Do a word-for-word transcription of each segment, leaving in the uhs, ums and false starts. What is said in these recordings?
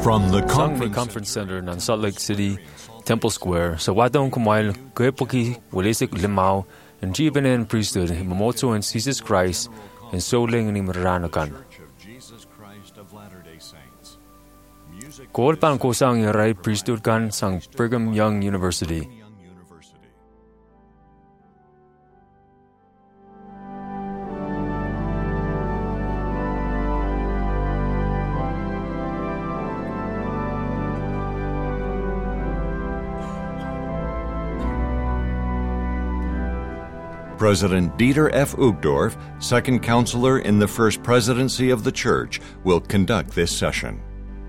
From the Sangmi conference, Conference Center in Salt Lake City, Temple Square, sa wadong kumail, Guepoki, Walisik Limao, and Jibanen priesthood, Himamoto and Jesus Christ, and Soling and Imranakan. Koolpan ko sang yaray priesthood kan sang Brigham Young University. President Dieter F. Uchtdorf, second counselor in the First Presidency of the Church, will conduct this session.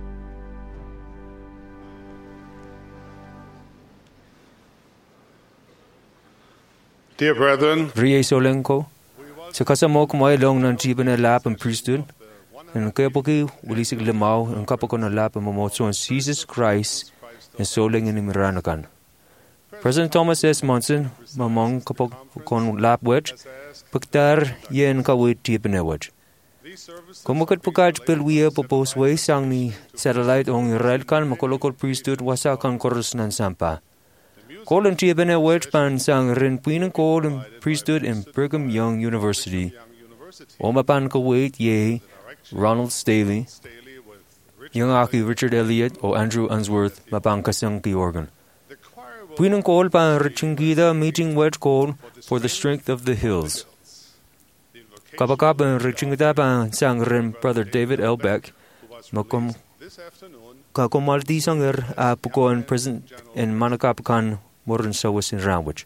Dear brethren, Rie Solenko, sa kasamo kumail long ng Jibanen lap and priesthood, and Guepoki, Walisik Limao, and Kapako na lap and Mamoto and Jesus Christ, and Soling and Imranakan. President Thomas S. Monson, mamong kapag kon lap wedge, pagtar yen kawit Jibanen wedge. Kumukad pagkaj pilwiya popos way sang ni satellite ong Israel kan makolokol priesthood wasa kan koros nan sampa. Call and Jibanen wedge pan sang rin pinang call and priesthood in Brigham Young University. Omapan kawit ye Ronald Staley, yung aki Richard Elliott o Andrew Unsworth mapang kasang Georgan. Pinang call pa Richingida meeting wedge call for the strength of the hills. Kapakap and Richingida pa sang rin Brother David L. Beck, makom kakumaldi sanger a pukoan present in Manakapakan moran sawas in Ramwich.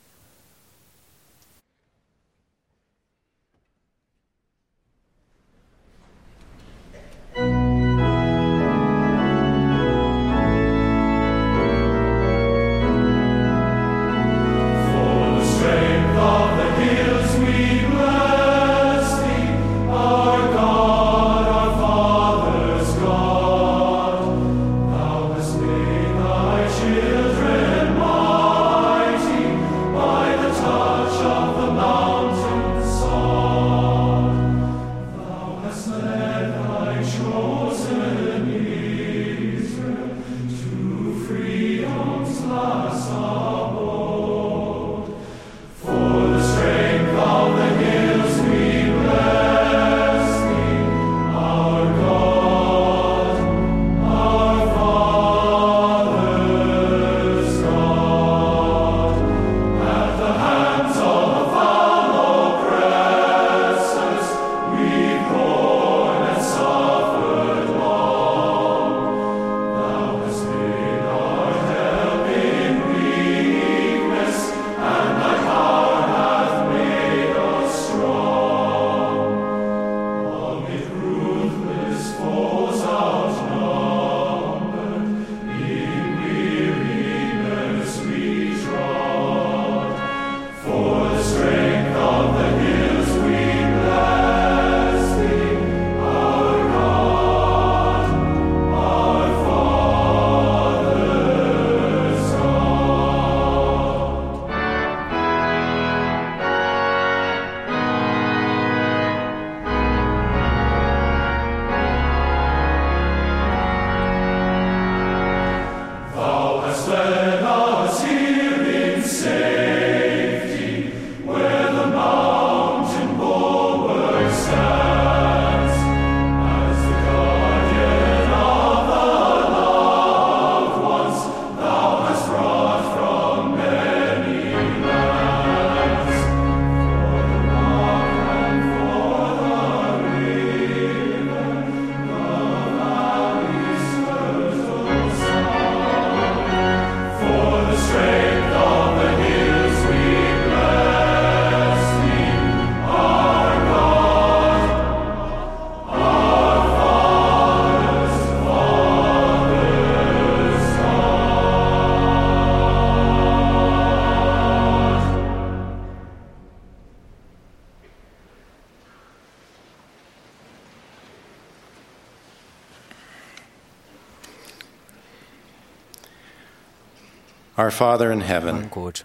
Our Father in heaven, God,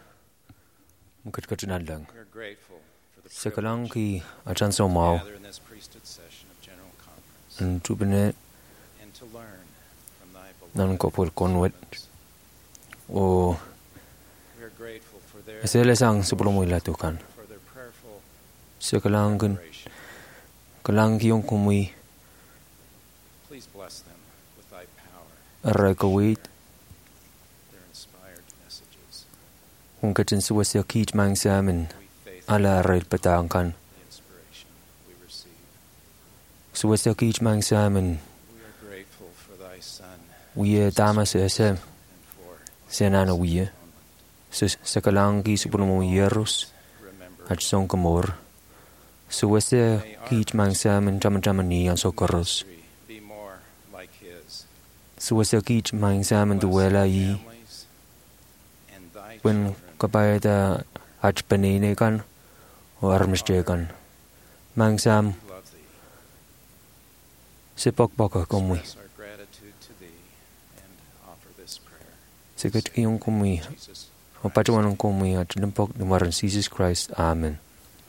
mukit kachinan lang. we are grateful for the Sa kalang privilege ki achan sa to umao, gather in this priesthood session of General Conference ang tubine and to learn from thy nan kopol konwet o We are grateful for their esele sang sebelum ila tukan for their prayerful sekalangkan operation. kalangi yung kumui Please bless them with thy power, aray kawit their inspired messages. kung katin suwasya kij mang sa amin We faith ala aray patangkan the inspiration we receive. suwasya kij mang sa amin We are grateful for thy Son wiye tama sa esem and for senana wiye atonement. sekalangi sebelum yerus Remember at song kamor suwasya kij mang sa amin taman-taman ni ang socorros ministry be more like his. suwasya kij mang sa amin duwela i Families and thy when children. kapayata at panine kan o armiste kan mang sam We love thee. sipokpok kumui Express our gratitude to thee and offer this prayer. sikat kiyong kumui Jesus. o patuan ng kumui at limpok dumaran Jesus Christ. Amen.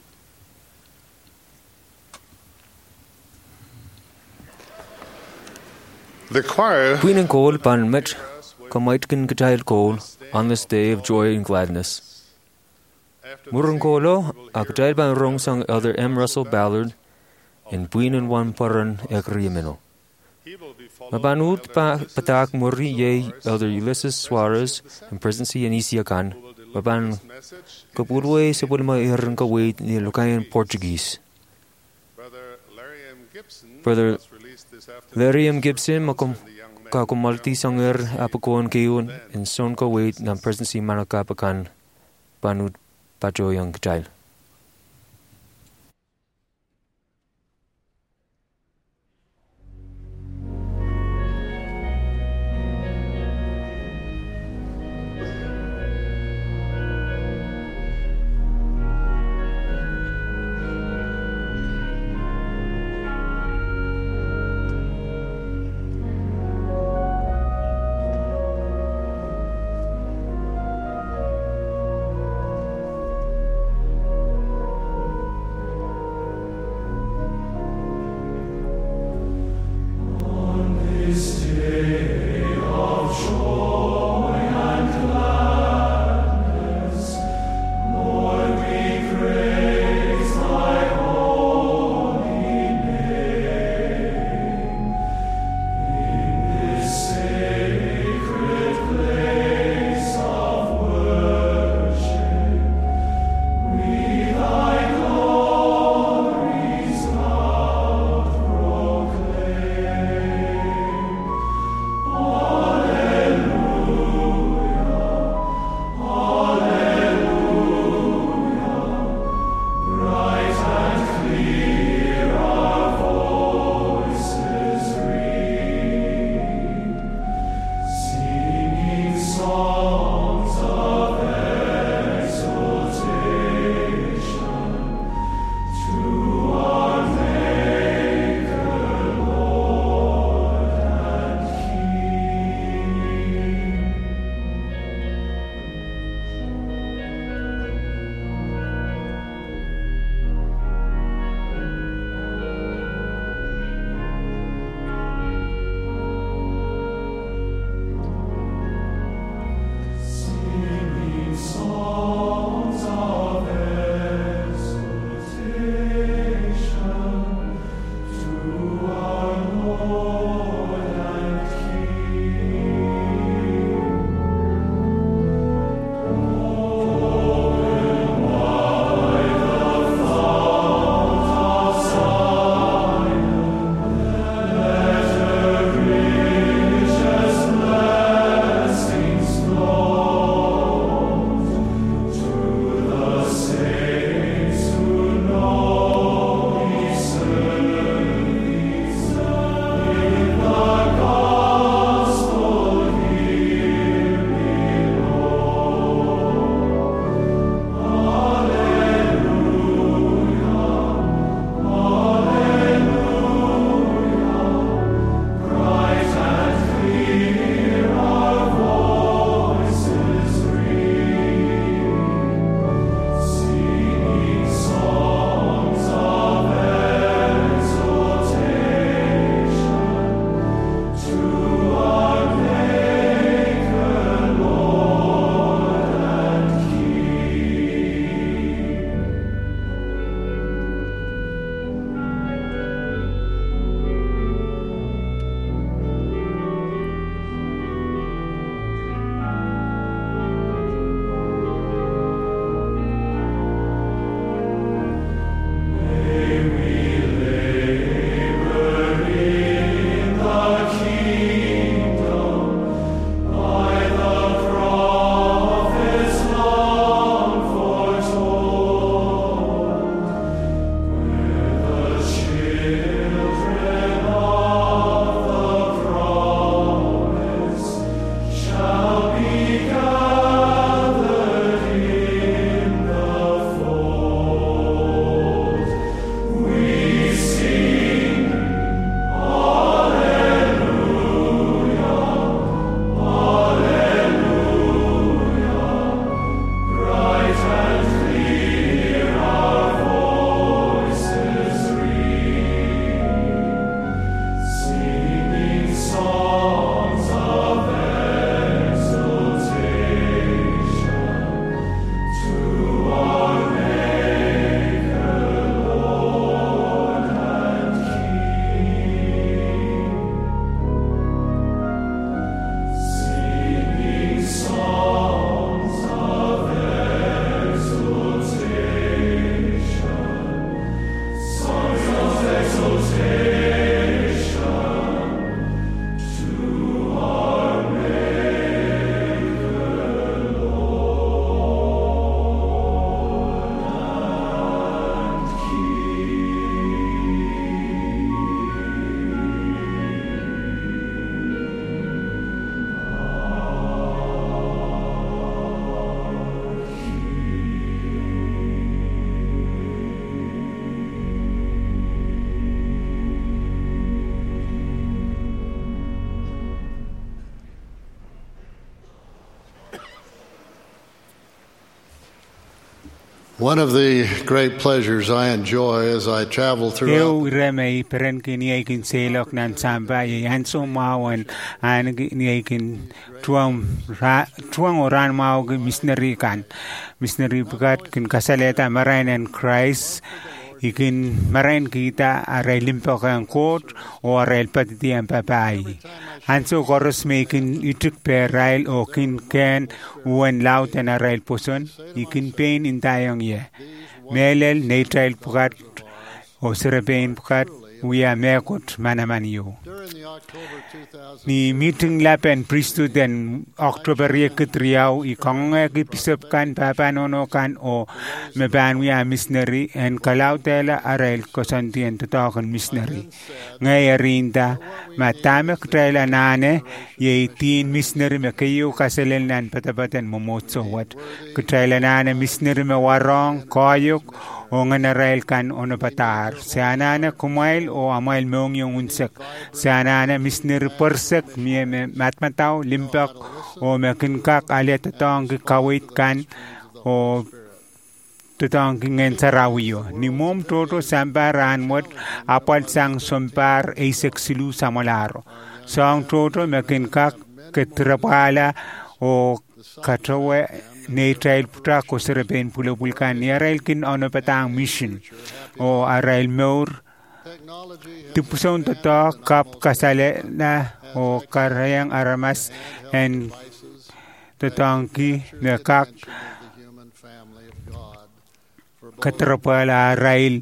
The choir Queen and Cole pan met kamaitkin katail Cole on this day of joy and gladness. Murun Colo a katail ban rong sang Elder M. Russell Ballard and Queen and one paran ekriemeno. Mabanut pa patak muri ye Elder Ulysses Suarez and Presidency and Isiakan. Maban kapulwe sa pulma iharang kawait ni Lucayan Portuguese. Brother Larry M. Gibson makum kakumalti sanger apakuan kayun in son kawait ng Presidency Manakapakan panut pajoyang katail. One of the great pleasures I enjoy as I travel throughout Eu remei peren kini aikin selok nan samba ye anso mawan an ni aikin tuang tuang oran mau ke missionary kan missionary bukat kin kasaleta marain and Christ ikin marain kita arai limpokan court o arai patiti am papai anso koros mekin ituk perail o kin ken wen laut and arai poson ikin pain in tayong ye melel neutral bukat o serepain bukat uya mekot manamaniyo ni meeting lapen priesthood and October yekitriau i konge ki pisop kan papa nono kan o meban uya missionary and kalautela arel kosantien totokan missionary ngay rinda matame ktraila nane ye tin missionary me kayo kaselen nan patapatan momotso wat ktraila nane missionary me warong koyok o nga narail kan ono patar sianana kumail o amail meong yung unsek sianana misner persek mie me matmataw limpak o mekinkak alet tatong kawit kan o tatong ngen sarawiyo ni mom toto samparan mot apal sang sompar eisek silu samolaro sang toto mekinkak ketrapala o katrawe neutral putra ko serben pulo bulkan ni arail kin ono patang mission o arail meur tipuson toto kap kasale na o karayang aramas and totangki nekak katrapala arail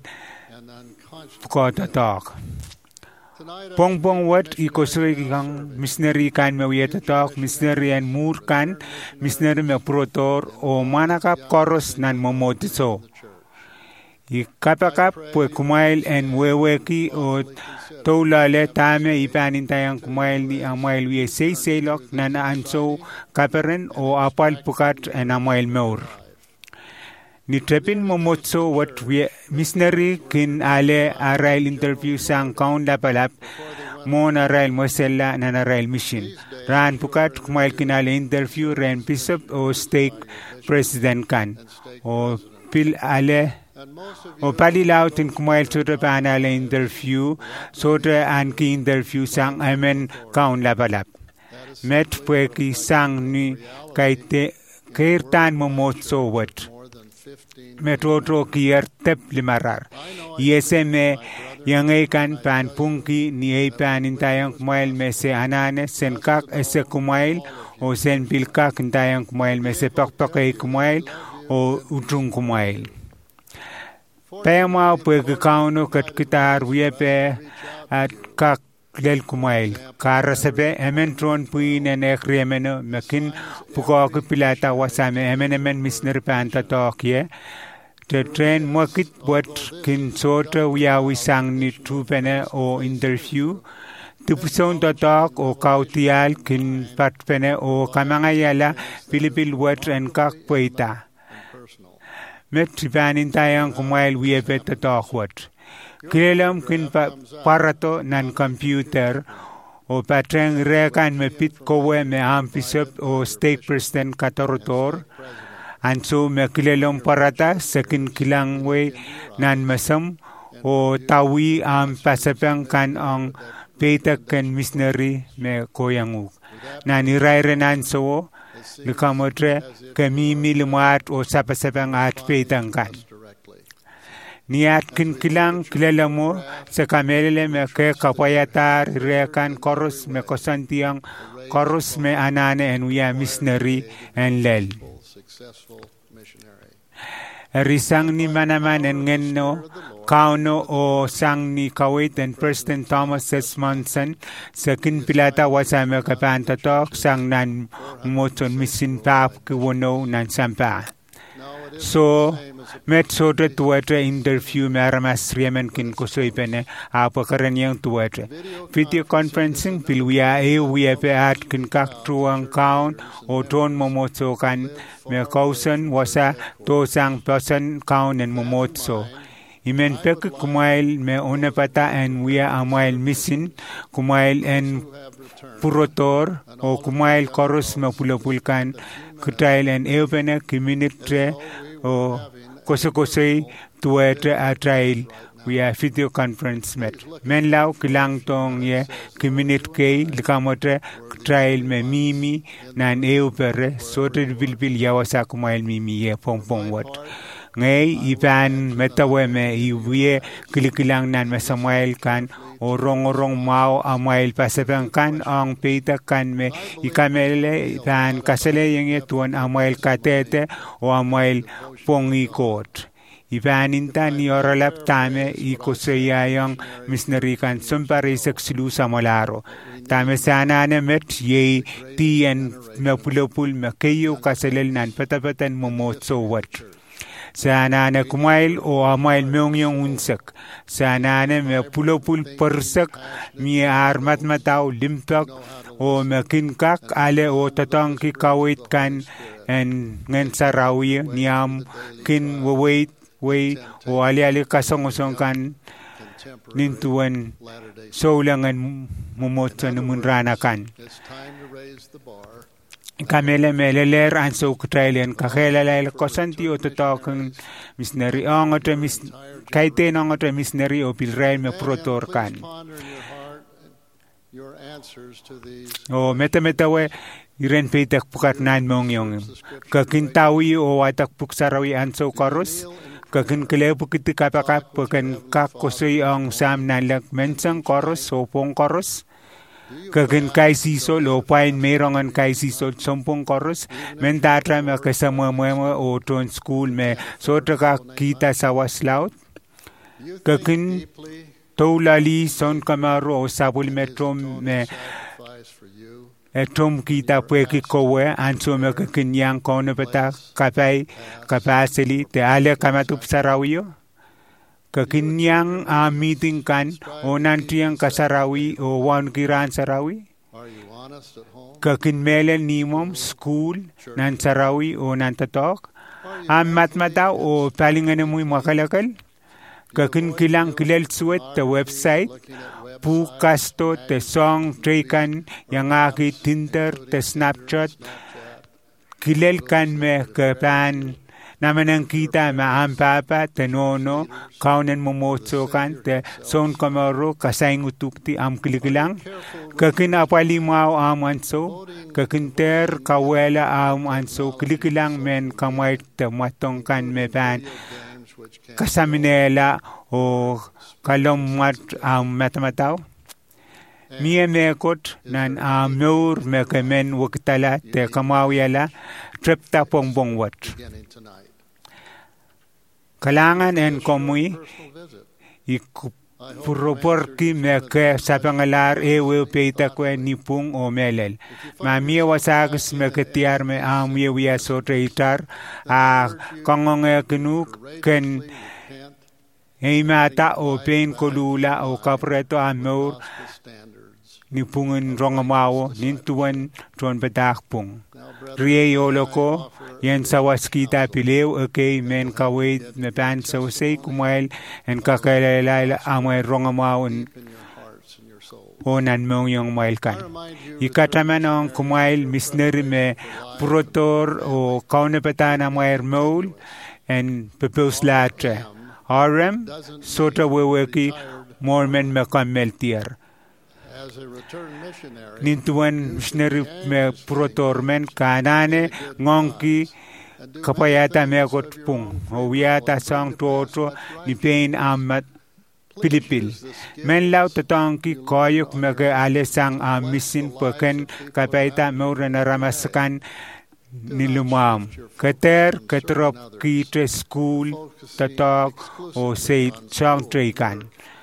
ko totok Pong pong wat ikosri kang missionary kan me wiyata talk missionary and mur kan missionary me protor o manakap koros nan momotso ikapakap pwe kumail and weweki o tolale tame ipanin tayang kumail ni amail wiye say saylok nan anso kaperen o apal pukat and amail meur ni trepin momotso wat we missionary kin ale arail interview sang kaun lapalap mon arail mosella nan arail mission ran pukat kumail kin ale interview ran bishop o stake president kan o pil ale o palilaw tin kumail soto pan ale interview soto an ki interview sang amen kaun lapalap met pwe ki sang ni kaite kirtan momotso wat metro kier tep limarar yeseme yangai kan pan pungki ni ei pan intayang kumail mese anane senkak ese kumail o sen pilkak intayang kumail mese pakpakai kumail o utung kumail pema pwe kauno kat kitar wiepe at kak lel kumail karasebe ementron puin en ekremeno mekin puko ku pilata wasame emenemen misner panta tokye te train mokit bot kin sota wiya wisang ni tupene o interview tupuson totok o kautial kin patpene o kamangayala pilipil wat en kak poita met panin tayang kumail wiepe totok wat Kilam kin pa parato nan computer o patreng rekan me pit kowe me ampisop o state president katorotor anso me kilam parata sekin kilang we nan masam o tawi am pasapang kan ang peta kan missionary me koyangu nan iraire nan so likamotre kami milmat o sapasapang at petang kan niat kin kilang kilala mo sa kamelele me ke kapayatar rekan koros me kosantiang koros me anane en uya missionary en lel risang ni manaman en ngenno kauno o sang ni kawit en Preston Thomas Sesmonson sa kin pilata wasame kapanta tok sang nan moton misin pap kiwono nan sampa so met soto tuwatre interview maramas riemen kin kusoy pene apa karen yang tuwatre video conferencing pilwiya e wiya pe at kin kak truang kaun o ton momotso kan me kausan wasa to sang person kaun en momotso imen pek kumail me one pata en wiya amail misin kumail en purotor o kumail koros me pulapulkan kutail en eupene kiminite o kose-kose tuwete a trail via video conference met. Men lau kilang tong ye kiminit kay likamote trail me mimi nan eu pere sote bilbil yawasa kumail mimi ye pong pong wat. Ngay ipan metawe me iwie kilikilang nan me Samuel kan orong-orong mau amail pasapang kan ang peita kan me ikamele ipan kasele yang tuan amail katete o amail pongikot. Ipaninta ni oralap tame ikosayayang misnari kan sumpare saksilu sa malaro. Tame sana na met ye tiyan me pulapul me kayo kasalel nan patapatan momotso wat. Sana na kumail o amail meong yung unsak. Sana na me pulapul persak mi armat mataw limpak o me kinkak ale o tatang kikawit kan en ngan sarawi niyam kin wawait way o ali-ali kasong-usong kan nintuan saulangan mumotso numunrana kan. Kamele meleler an so kutrailen kakhelalail kosanti o totokang misneri ang otra mis kaiten ang otra misneri o pilray me protor kan. O meta-meta we iren peitak pukat nan mong yung kakintawi o watak puksarawi an so karos kakin kelebu kita kapakap kakin kakosoy ang sam nalag mensang koros sopong koros kakin kay sisol o pain merongan kay sisol sompong koros mentatra me kasama mo o ton school me sotra ka kita sa waslaut kakin tolali son kamaro o sabul metro me etom kita pueki kowe anso me kenyang kono peta kapai kapasili te ale kamatup sarawiyo kenyang a meeting kan o nantiang kasarawi o wan kiran sarawi kekin melen nimom school nan sarawi o nan tatok am matmata o palingan mo makalakal kekin kilang kilel suet te website pu kasto te song trekan yang aki Tinder te Snapchat kilel kan me kepan naman kita ma ampapa te nono kaunen momotso kan te son kamaro kasay ngutukti am kilikilang kakin apali mau am anso kakin ter kawela am anso kilikilang men kamay te matong kan me pan kasaminela o kalommat am matamataw miye mekot nan am nur mekemen waktala te kamawiyala trepta pongbong wat kalangan en komui ikuproporki meke sapangalar ewe peita kwe nipung o melel ma miye wasagis meketiar me am yewiya sotreitar a kongonge kenuk ken Eimata o pen kolula o kapreto amor ni pungun rongamawo nintuan tron petakpung. Riyo loko yen sawaskita pileu okay men kawait me pan sawsay kumail en kakailalala amay rongamawo o nan mong yung mail kan. Ikataman ang kumail misneri me protor o kaunapatan amay maul en pepos latre. Arem sota weweki Mormon mekameltier. Nintuan missionary me protormen kanane ngongki kapayata me kotpung. Owiata sang toto ni pain amat Pilipil. Men lau tatangki koyok mege alesang amisin peken kapayata meuran ramaskan nilumam keter keterop kita school tatak o say chang trekan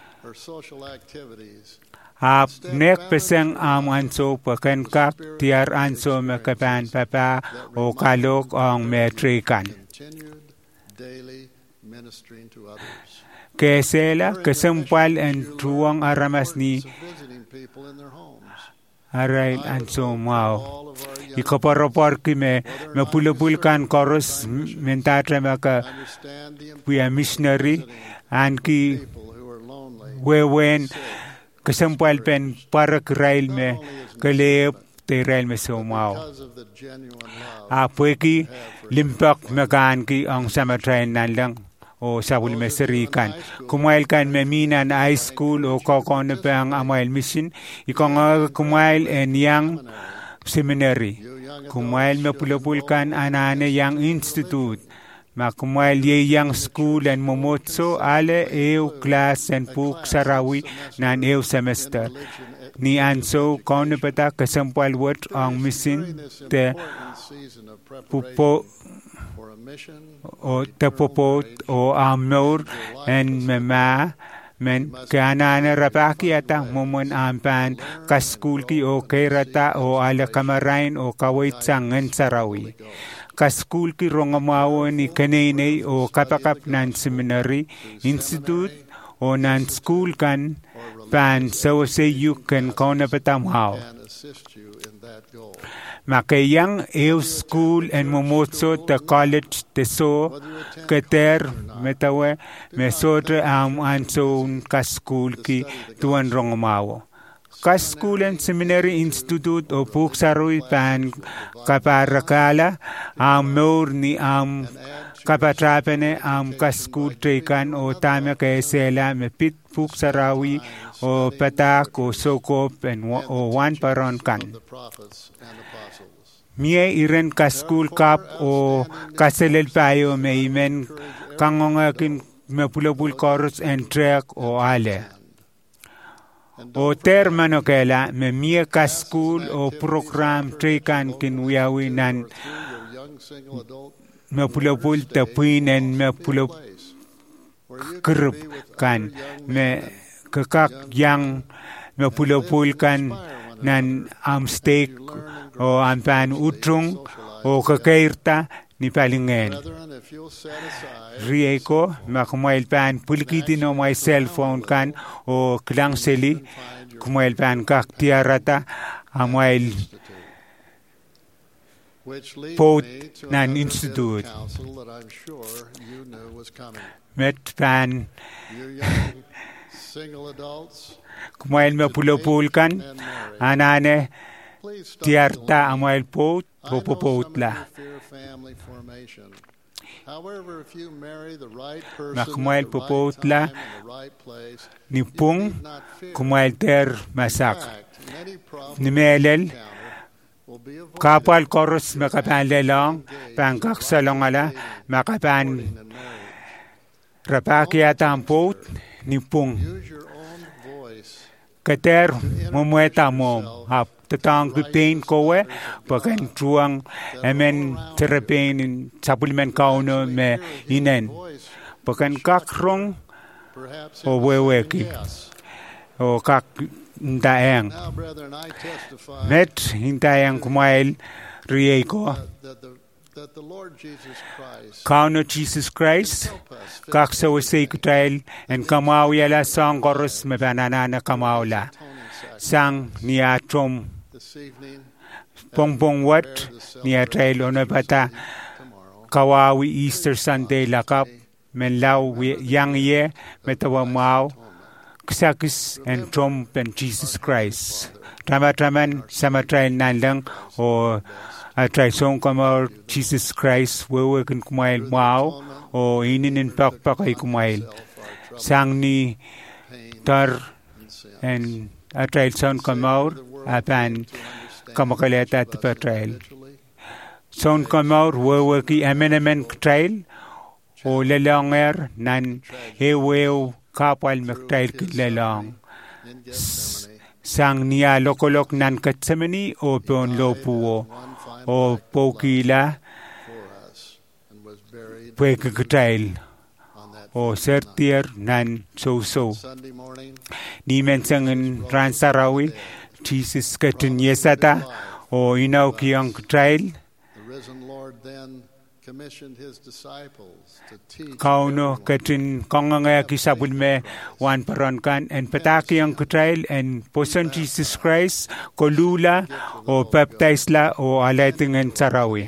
ap nek peseng am anso paken kak tiar anso mekapan papa o kalok ang me trekan kesela kesempal en tuang aramas ni Aray anso mau ikaparopor ki me me pulapul kan koros mentatra maka we are missionary and ki wewen kesempal pen para krail me kale Tyrell Mesomao. Because of the genuine love Apweki limpak mekan ki ang samatrain nan lang o sabul meserikan. Kumail kan meminan high school o kokone pa ang amail mission. Ikong kumail en yang seminary. Kumail mapulapulkan anane yang institute. Makumail ye yang school and momotso ale eu class and puk sarawi nan eu semester. Ni anso kone pata kasampal wat ang mission te pupo o te popot o amnor en mema men kanana rapaki ata momon ampan ka school ki o kairata o ala kamarain o kawait sangan sarawi. Ka school ki rongamawo ni kanene o kapakap nan seminary institute o nan school kan pan so say you can kona patamhaw. Makayang eu school and momotso te college te so kater metawe mesotre am anson ka school ki tuan rongamawo. Ka school and seminary institute o puksarui pan kaparakala am nor ni am kapatrapene am ka school trekan o tama kay sela me pit puksarawi o patak o sokop and o wan paron kan. Mie iren ka school cup o kaselel payo me imen kangongakin me pulapul chorus and track o ale. O termano kela me mie ka school o program trekan kinwiawi nan me pulapul tapuinen me pulap kerup kan me kekak yang me pulapul kan nan am steak o ampan utrung o kakairta ni palingen. Rieko makumail pan pulkiti no my cell phone kan o klang seli kumail pan kak tiarata amail pot nan institute. Met pan kumail me pulopul kan anane tiarta amail pot popopot la. Makumail popot la ni pung kumail ter masak ni melel kapal koros makapan lelong pangkak salong ala makapan rapakiata ang pot ni pung kater mumueta mo hap tatang pain kowe pakan truang emen terapain supplement kauno me inen pakan kakrong o weweki o kak ndaeng met hintayang kumail rieko kauno Jesus Christ kak sa wasay kutail en kamau yala sang koros me banana kamau la sang niya trom pongpong wat niya trail ono bata kawawi Easter Sunday lakap menlaw yang ye metawa mau ksakis and trom and Jesus Christ tama taman sama trail nan lang o atray song kamar Jesus Christ wewe kan kumail mau o ininin pak pakay kumail sang ni tar and atray song kamar apan kamakaleta at patrail. Son kamar wewe ki amenemen trail o lelanger nan ewew kapal mektrail ki lelang. Sang niya lokolok nan katsamani o pon lopuo o pokila pwekakatrail o sertier nan so-so. Ni mensangin ransarawi Jesus katin yesata o inaw kiyang trail kauno katin konganga kisabul me wan paron kan en pataki ang trail en poson Jesus Christ kolula o baptize la o alaitingan sarawi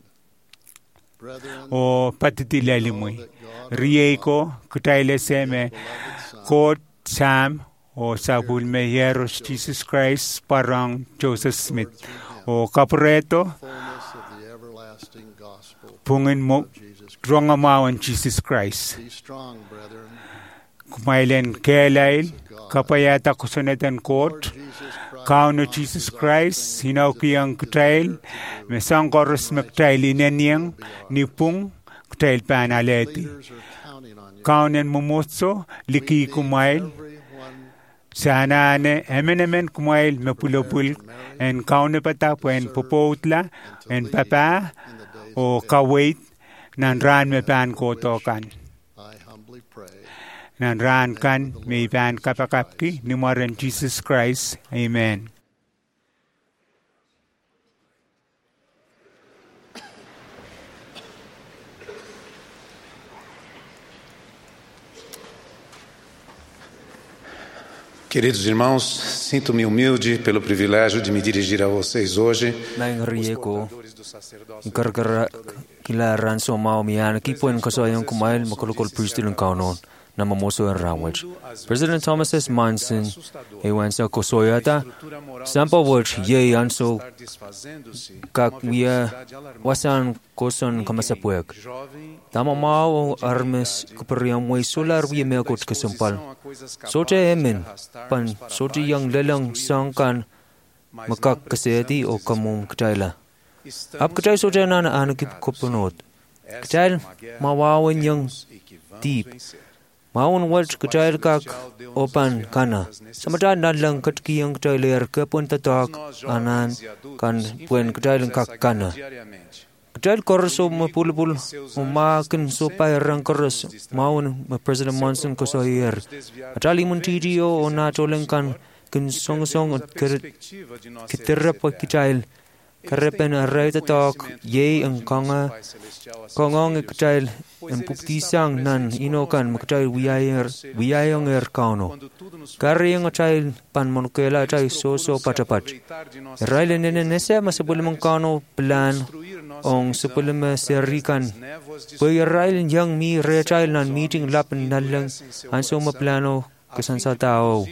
o patitilalimuy rieko kutaile seme kot sam o sabul me hieros Jesus Christ parang Joseph Smith o kapreto fullness of the everlasting gospel pungin mo of Jesus Christ. drongamawan Jesus Christ. Be strong, brethren. Kumailen kelail kapayata kusunatan court kauno Jesus Christ hinaw kiyang kutail mesang koros maktail ineniang nipung kutail panaleti Leaders are counting on you. kaunen mumotso liki kumail Everyone sana ne emenemen kumail mapulopul en kaune patap en popotla en papa o kawait nan ran me pan kotokan I humbly pray. nan ran kan me pan kapakapki nimaran Jesus Christ. Amen. Queridos irmãos, sinto-me humilde pelo privilégio de me dirigir a vocês hoje. Nang rieko karkara kila ranso mau mian ki poin kasoyong kumail makulukol pristilun kaunon na mamoso en rawaj. President Thomas S. Monson e wansa kosoyata sampa waj ye anso kak wia wasan koson kamasapuek. Tama mau armes kuperiam wai solar wia meakot kesumpal. Sote emin pan sote yang lelang sangkan makak keseti o kamum ketaila. Ap ketai sote nana anakip kopunot. Ketail mawawin yang deep. Maun waj ketail kak opan kana. Samada nalang katki yang ketail ler kepun tatak anan kan puen ketail kak kana. Ketail korso mapulpul umakin supaya rang koros maun President Monson kosoyer. Atali muntidio o natoleng kan kin song song kitirap ketail. Karepen aray tatak ye ang kanga kongong ketail en puktisang nan inokan maketail wiayer wiayong er kauno. Kari ang ketail pan monukela ketail soso patapat. Raile nene nese masapulong kauno plan ong supulong serikan. Pwede raile yang mi retail nan meeting lapan nalang anso maplano kesan sa tao.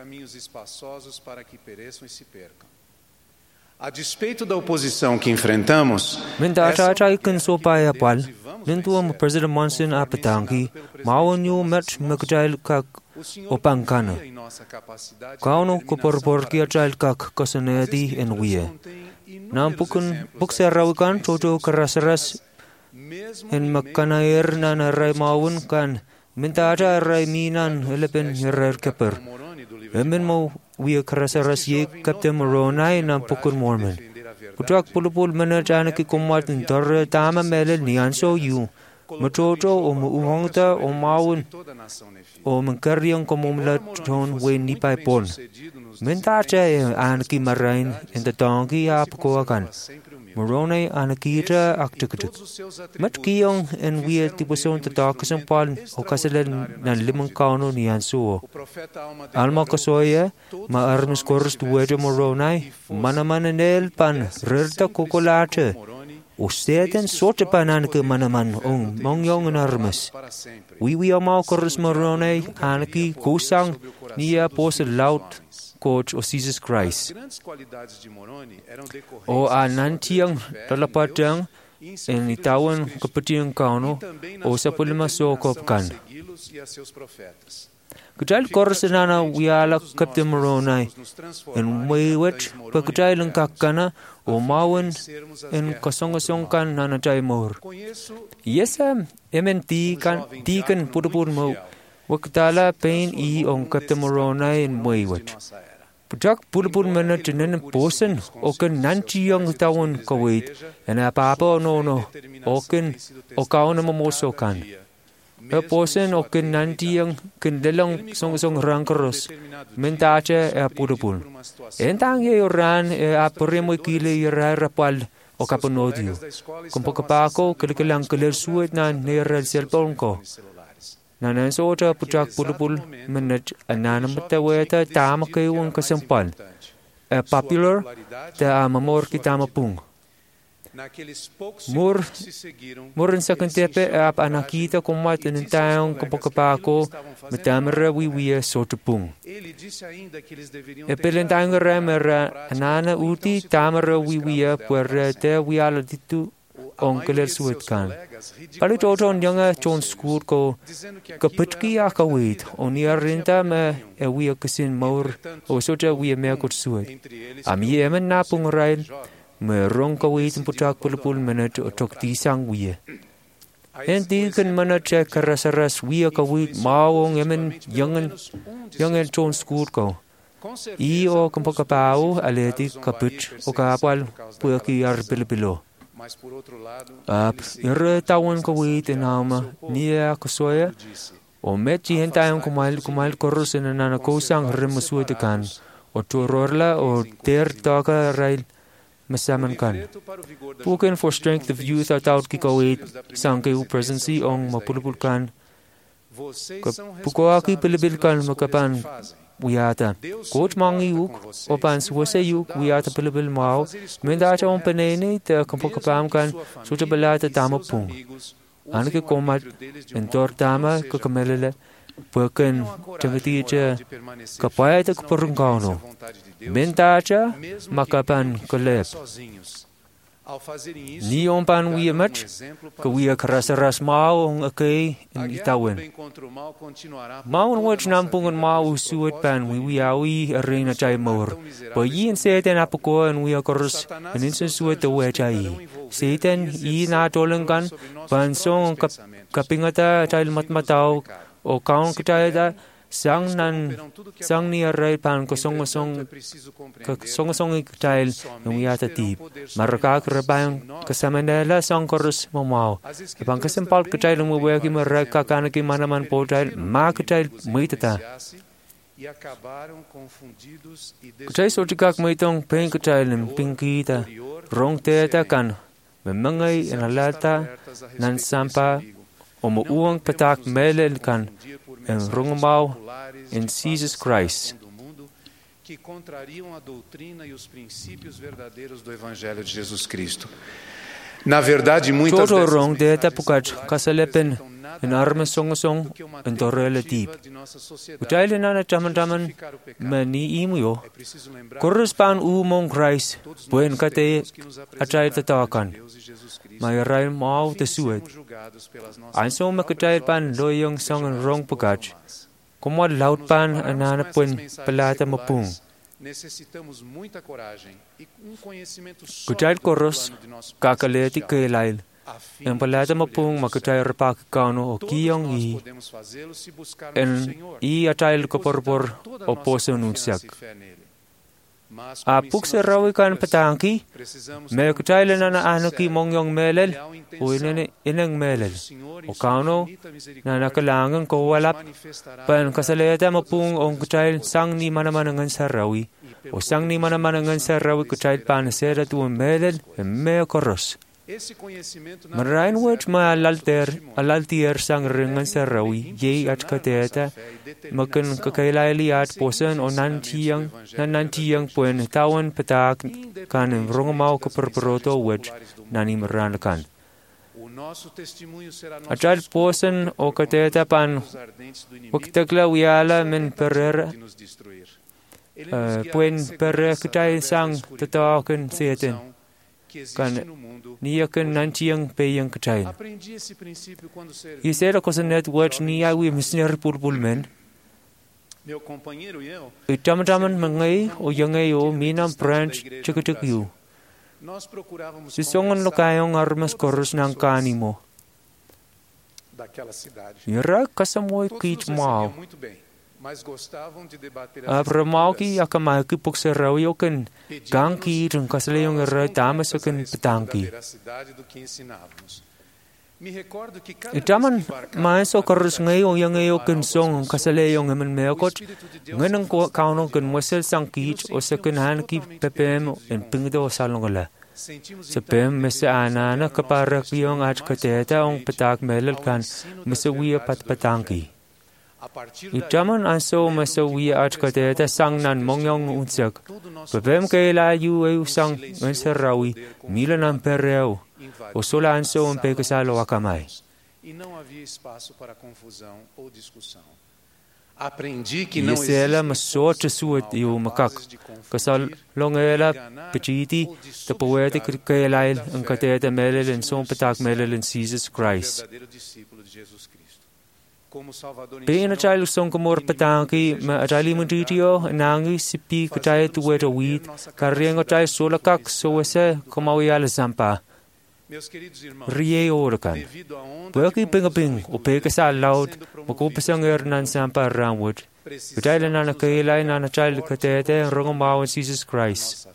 A despeito da oposição que enfrentamos, Minta ata ikan sopaya pal, nintu ang President Monson apatangki, mawan yu met mekjail kak opangkana. Kauno kuporpor kia jail kak kasanedi en wiye. Nampukun bukserawikan chojo karasaras en makanair na naray mawan kan, minta ata aray minan elepen yarar keper. Emin mo wiya karasaras ye Captain Moronay na pukun Mormon. Kutak pulupul manajana ki kumat ntar tama melel nianso yu. Machocho o muuhongta o maun o mengkaryang komumla ton we nipay pon. Mentacha e anaki marain in the donkey apakoakan. Moronay anakita aktiktik. Matkiyong en wiya tipuson tatakasan pal o kasalan ng limang kauno nianso. Alma kasoya ma armes koros tuweja Moronay manamananel pan rirta kukulate. Ustedes sorte panan ke manaman ong mongyong armes. Wiwi amau koros Moronay anaki kusang niya pos laut coach o Jesus Christ. O anantiang talapatang en itawan kapatiang kauno o sa pulima sokopkan. Kajal korsanana wiala Captain Moronay en maywet pagkajal ang kakana o mawan en kasongasongkan nanatay mor. Yesa emen tikan tikan putupun mo waktala pain i ong Captain Moronay en maywet. Pajak pulpul mana tenen posen oken nanti yang tawon kawit en apa-apa no no oken o kaon na mamosokan. E posen oken nanti yang kendelang song-song rangkeros mentache e pulpul. Entang ye ran e apremo kile ira rapal o kaponodio. Kompokapako kelekelang keler suet na neral selponko. Nanan sota putak pulpul menaj ananam taweta tama kayong kasampal. A popular ta amamor kitama pung. Mur, murin sa kantepe ap anakita kumat ng tayong kapakapako matamara wiwiya sotapung. Epilin tayong ramera anana uti tamara wiwiya puera te wiala ditu ong kalir suwit kan. Kali toton yanga chon skur ko kapitki akawit o niya rinta me e wiya kasin maur o sota wiya mea kot suwit. Ami eman napung rail me rong kawit putak pulpul menat o tok tisang wiya. Enti kan mana cek karasaras wiya kawit mawong eman yangan yangan chon skur ko. I o kampakapao aleti kapit o kapal puaki ar pilipilo. Ap ira tawan kawit enama niya kasoya o metji hentayong kumail kumail koros na nanakosang remusuitakan o turorla o ter taka rail masaman kan. Puken for strength of youth at out kikawit sangkay u presency ong mapulupulkan pukoaki pilibilkan makapan wiyata. Coach mangi yuk opan suwasa yuk wiyata pilibil mau mendacha on penene te kampakapam kan suta balata tama pung. Ano ke komat entor tama kakamelele puken tangaticha kapaya te kapurungkano. Mendacha makapan kalep. Ni ompan wiya mach ka wiya karasaras mau ang akay in itawin. Mau ang wach nampungan mau suwat pan wiyawi arena chay maur. Bayi in seten apako ang wiya karas aninsan suwat awe chay. Seten i natolangkan bansong kapingata chay matmataw o kaon katayada sang nan sang ni aray pan kosong-kosong kosong-kosong iktail ng wiyata tip. Marakak rabayang kasamanela sang koros mamaw. Ipang kasimpal katail ng mawagi marak kakanaki manaman po tail makatail maitata. Katail sotikak maitong peng katail ng pingkita rong teta kan memangay inalata nan sampa o mauang patak melel kan en rongmau en Jesus Christ. Que contrariam a doutrina e os princípios verdadeiros do Evangelho de Jesus Cristo. Na verdade, muitas dessas rong deta pukat kasalepen en arme song-song en torrele tip. Utaile na taman-taman mani imuyo. Korrespan umong Christ buen kate atay tatakan. May ray mau tesuet. Anso makatay pan loyong sang rong pukat. Kumad laut pan anana pun pelata mapung. Kutay koros kakaleti kailail. Ang pelata mapung makatay rapak kano o kiyong i en i atay kaporpor o poso nunsak. Apuk sa rawi kan patangki, may kutayla na naanaki mongyong melel, o inang melel. O kano, na nakalangan ko walap, pan kasaleta mapung ong kutayl sang ni manamanangan sa rawi, o sang ni manamanangan sa rawi kutayl panasera tuwang melel, e may koros. Marain wach ma alalter, alaltier sang ringan sa rawi, yay at kateta, makan kakailayli at posan o nantiyang, nanantiyang puen tawan patak kanin rongamaw kaparparoto wach nani maranakan. Achal posan o kateta pan waktakla wiyala men perera, puen perera katay sang tatawakan seten. Kan niya kan nantiang peyang kacay. Isera ko sa network niya wi misner pulpul men. Itama-taman mangay o yangay o minam branch chikatik yu. Sisongan lo kayong armas koros ng kanimo. Yara kasamoy kich mau. Apramau ki akamay ki puksaraw yokan gangki rin kasalayong aray tamas akan patangki. Itaman maaso karos ngayon yung ngayon kansong kasalayong aman mayakot nganang kaunong kan wasal sang kich o sa kanahan ki pepem en pingdo salong ala. Sa pem mesa anana kaparak yung at kateta ang patak melal kan masawiya pat patangki. I jaman an so ma so wi ach ka te sang nan mongyong unsak. Bebem ke la yu e sang ngan serawi milan an pereu. O sola an so un pe ka salo akamai. E não havia espaço para confusão ou discussão. Aprendi que não Yesela ma so te suot yu makak. Kasal longela pechiti te poete ke lail an ka te te melel en son petak melel en Jesus Christ. Pena chai song komor petangi ma ajali munditio nangi sipi ka chai tu weta wit karriengo chai sola kak so ese komawi ala zampa. Rie orakan. Baki pinga ping o peka sa laut mako pasanger nan sampa ramwood. Kajailan na nakailay na na child katete rongomaw in Jesus Christ.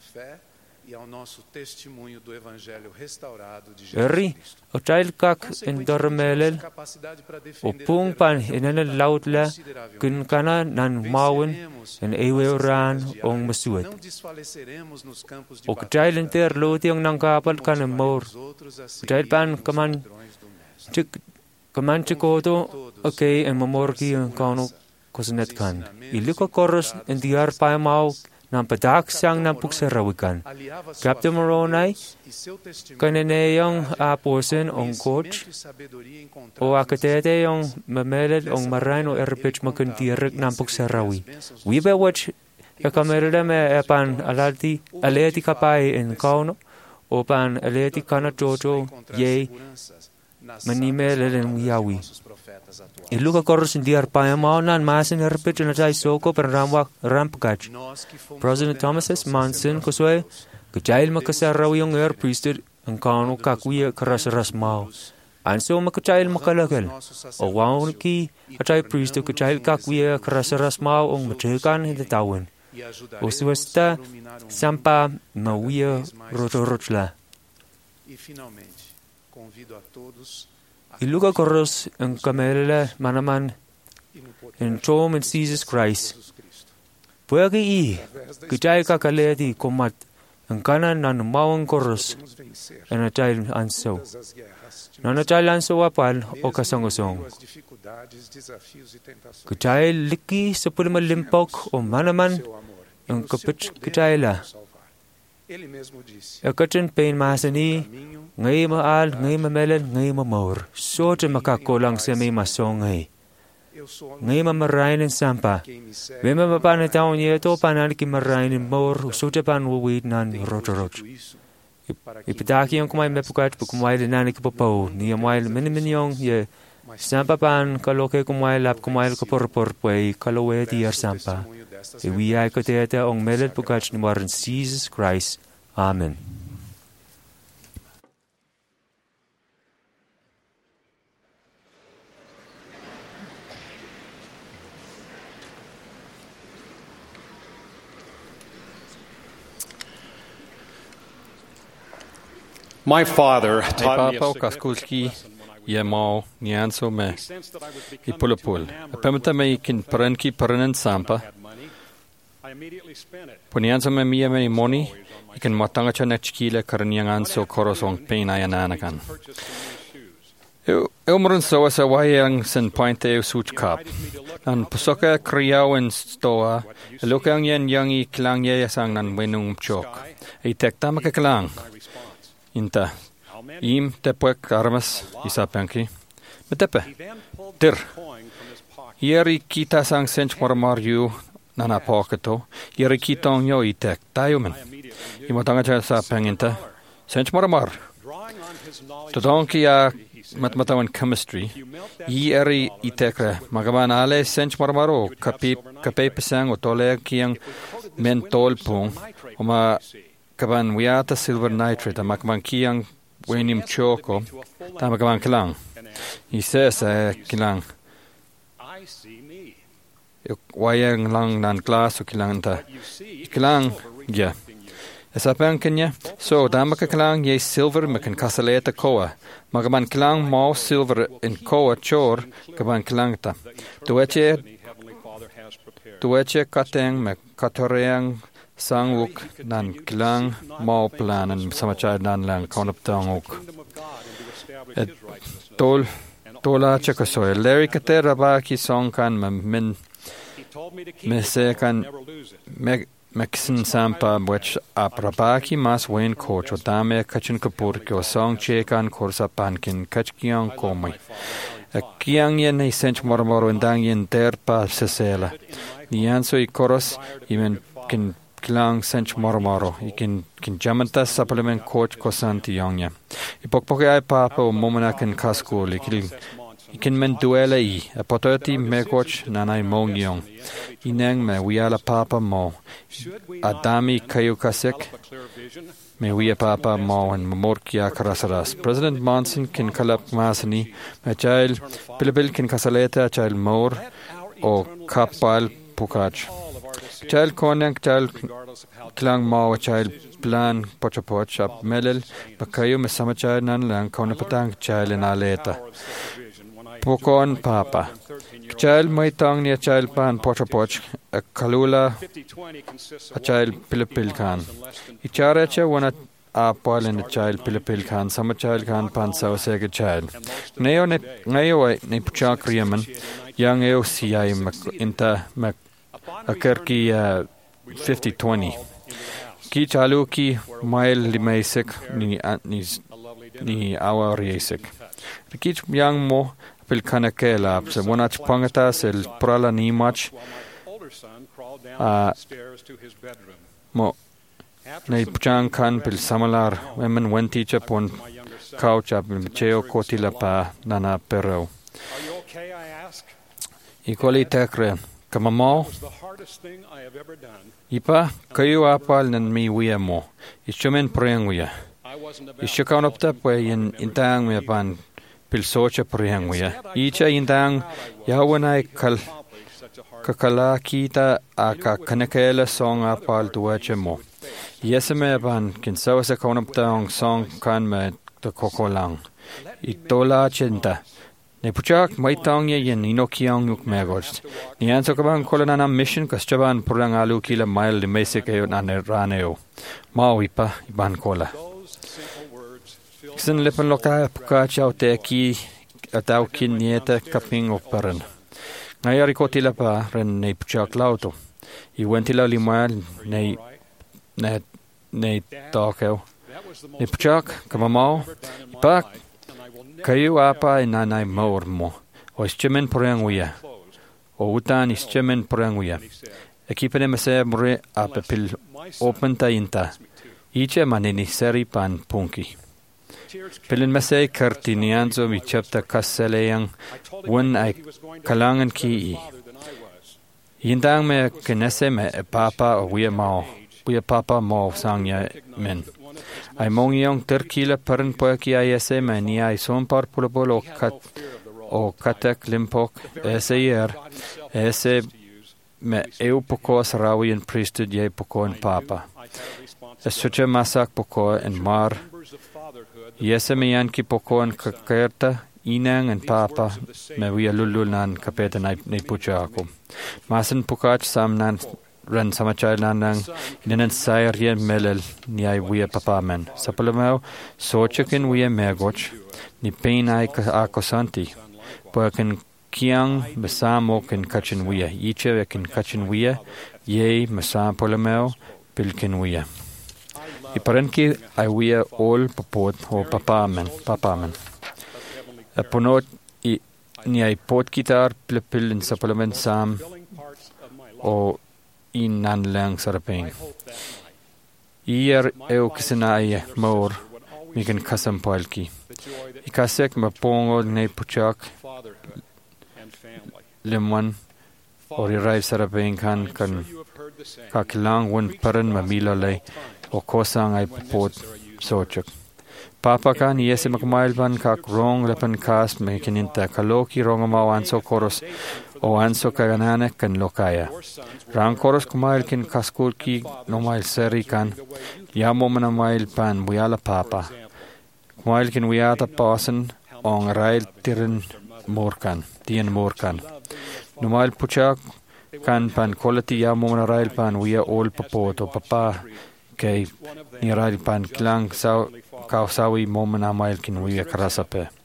Eri o child kak in dormelel o pung pan inan laut la kun kana nan mawin en ewe ran ong masuot. O kajailan ter lotiang nang kapal kana mor. Kajailan pan kaman chik kaman chikoto okay en mamorki ang kano kusunet kan. Iluka koros en diar paimau nam padak sang nam puksarawikan. Captain Moronay, kanene yung aposen ong coach, o akatete yung mameled ong marain o erpich makuntirik nam puksarawi. Wibe watch yakamerida me epan alati aleti kapay in kauno, o pan aleti kana jojo ye manimele en yawi. Iluka koros in diar paimau nan masin erpich na jay soko per ramwak rampkach. President Thomas S. Monson kuswe kajail makasaraw yung air priesthood ang kano kakuya karas-ras mau. Anso makajail makalakal. O wawn ki atay priesthood kajail kakuya karas-ras mau ang machikan hitatawan. O suwesta sampa mawiya rotorotla. Iluka koros ang kamelala manaman in chom in Jesus Christ. Puwagi i, kajay kakaleti kumat ang kanan nan mawang koros ang atay anso. Nan atay anso apal o kasangosong. Kajay liki sa pulimalimpok o manaman ang kapit kajay la. Akachin pain masani, ngay maal, ngay mamelan, ngay mamor. So te makakolang sa may masong ngay. Ngay mamarain ng sampa. May mapapan taon niya ito panan kimarain ng mor. So te pan wawid nan rotorot. Ipataki yung kumay mepukat pa kumay linani kapapaw. Niya mway miniminyong ye. Sampa pan kaloke kumay lap kumay kaporpor pway kalowe tiyar sampa. Iwiyay ko tete ang melad pukat ni Maran Jesus Christ. Amen. My father taught me a Papa kaskulski ye mau nianso me ipulapul. Pemta me kin pranki pranan sampa. Punianso me mia me moni ikan matanga chana chkile karniangan so korosong pain ayananakan. Eu eu mrun so asa wayang sen pointe eu such kap. An pusoka kriyaw en stoa lokang yen yangi klang ye sang nan wenung chok. E tekta makaklang. Inta im tepek armas isapanki. Metepe. Dir. Yeri kita sang sench marmar yu nana poketo. Yeri kitong yo itek tayumen. Imotanga cha sa penginta. Sench marmar. Todonki ya matmatawan chemistry. Yeri itekre magaban ale sench marmaro kapi kape pesang o tole kiang mentol pung. Oma kaban wiata silver nitrate a makman kiang wenim choko tama kaban kilang isa sa kilang wayang lang nan glass o kilang ta kilang ya esa pan kenya so tama ka kilang ye silver makan kasaleta koa magaban kilang mau silver in koa chor kaban kilang ta tueche tueche kateng me katoreang sanguk nan kilang mau planan samachad nan lang konap tanguk et tol Tola chakasoy. Larry katera ba ki song kan ma min me se kan me Meksin sampa which aprabaki mas wen coach o dame kachin kapur ke o song che kan korsa pankin kachkiang komai. A kiang yen ei sench mormoro indang yen derpa sesela. Ni anso i koros imen kin klang sench mormoro. I kin kin jamanta supplement coach kosanti yongya. I pokpoke ai papa o momana kin kasko likil. I kin men duela i. A pototi me coach nanai mong yong. Inang me wiala papa mo. Adami Kayukasek, me wia papa mo and Momorkia Karasaras. President Monson kin kalap masani, a child, Pilibil kin kasaleta, child more, o kapal pukach. Child konyak, child klang mo, a child plan pochapoch, up melil, Bakayu mesama child nan lang konapatang child in aleta. Pokon papa. Child my tongue near child pan pochapoch, a kalula, a child pilipil can. Icharacha one at a pal and a child pilipil can, some child can pan so seg a child. Neo ne puchak riaman, young eo C I inta mac a kirky fifty twenty. Ki chaluki mile limaisik ni ni our riesik. The kich young mo. Pilkana kelap se wanach pangata sel prala ni much uh, mo nei pchang kan pil samalar women went teach upon couch up cheo kotila pa nana pero equally takre kamamo ipa kayu apal nan mi wiamo ichumen prengwia ishukan opta pwe in intang me pan Pilsocha Priangwia. Icha indang Yawanai Kal Kakala Kita Aka Kanakela song apal duachemo. Yesame ban Kinsawasa Konaptang song kan me the Kokolang. Itola Chinta. Nepuchak Maitangya yen Inokiang Yuk Megos. Niansokaban Kolanana mission Kastaban Purangalu Kila Mile the Mesike Nane Raneo. Mawipa Iban Kola. Sin lippen loka pukach out te ki atau kin nieta kaping operan. Ngayari ko tila pa ren nei puchak lauto. I wentila limal nei nei nei takeo. Nei puchak kamamao ipak kayu apa inanai maur mo. O ischimen poranguya. O utan ischimen poranguya. Ekipene mese mure apepil open ta inta. Iche manini seri pan punki. Pilin masay kartinianzo mi chapta kasalayang wan ay kalangan ki. Yindang me kinese me e papa o wia mao. Wia papa mao sangya men. Ay mongyong terkila paran po ki ay ese me ni ay son par pulapol o kat o katek limpok ese yer ese me eu poko sarawi en priesthood ye poko en papa. Esuche masak poko en mar. Yesemian ki pokon kakerta inang and papa me we lulunan kapeta na ni puchako. Masan pukach sam nan ran samachai nanang inan sayar yen melel ni ai we papa men. Sapalamo sochakin we megoch ni pain ai akosanti. Poken kiang besamo ken kachin we iche ken kachin we ye masam polameo pilkin we. Iparenki ai wia all papot o papamen papamen. A ponot i ni ai pot gitar plepil in supplement sam o in nan lang saraping. Ier eu kisena ai mor mi kan kasam palki. Ikasek ma pongo nei puchak lemwan or arrive saraping kan kan kakilang wan paran mamila lay o kosang ay pot sochak. Papa kan yese makmail ban kak rong lepan kas me kininta kaloki rong amaw anso koros o anso kaganane kan lokaya. Rang koros kumail kin kaskul ki nomail seri kan yamo manamail pan buyala papa. Kumail kin wiyata pasan ong rail tirin morkan, tien morkan. Nomail puchak kan pan quality yamo manarail pan wiya all papot o papa kay niral pan klang saw kausawi momana mail kin wiya karasape.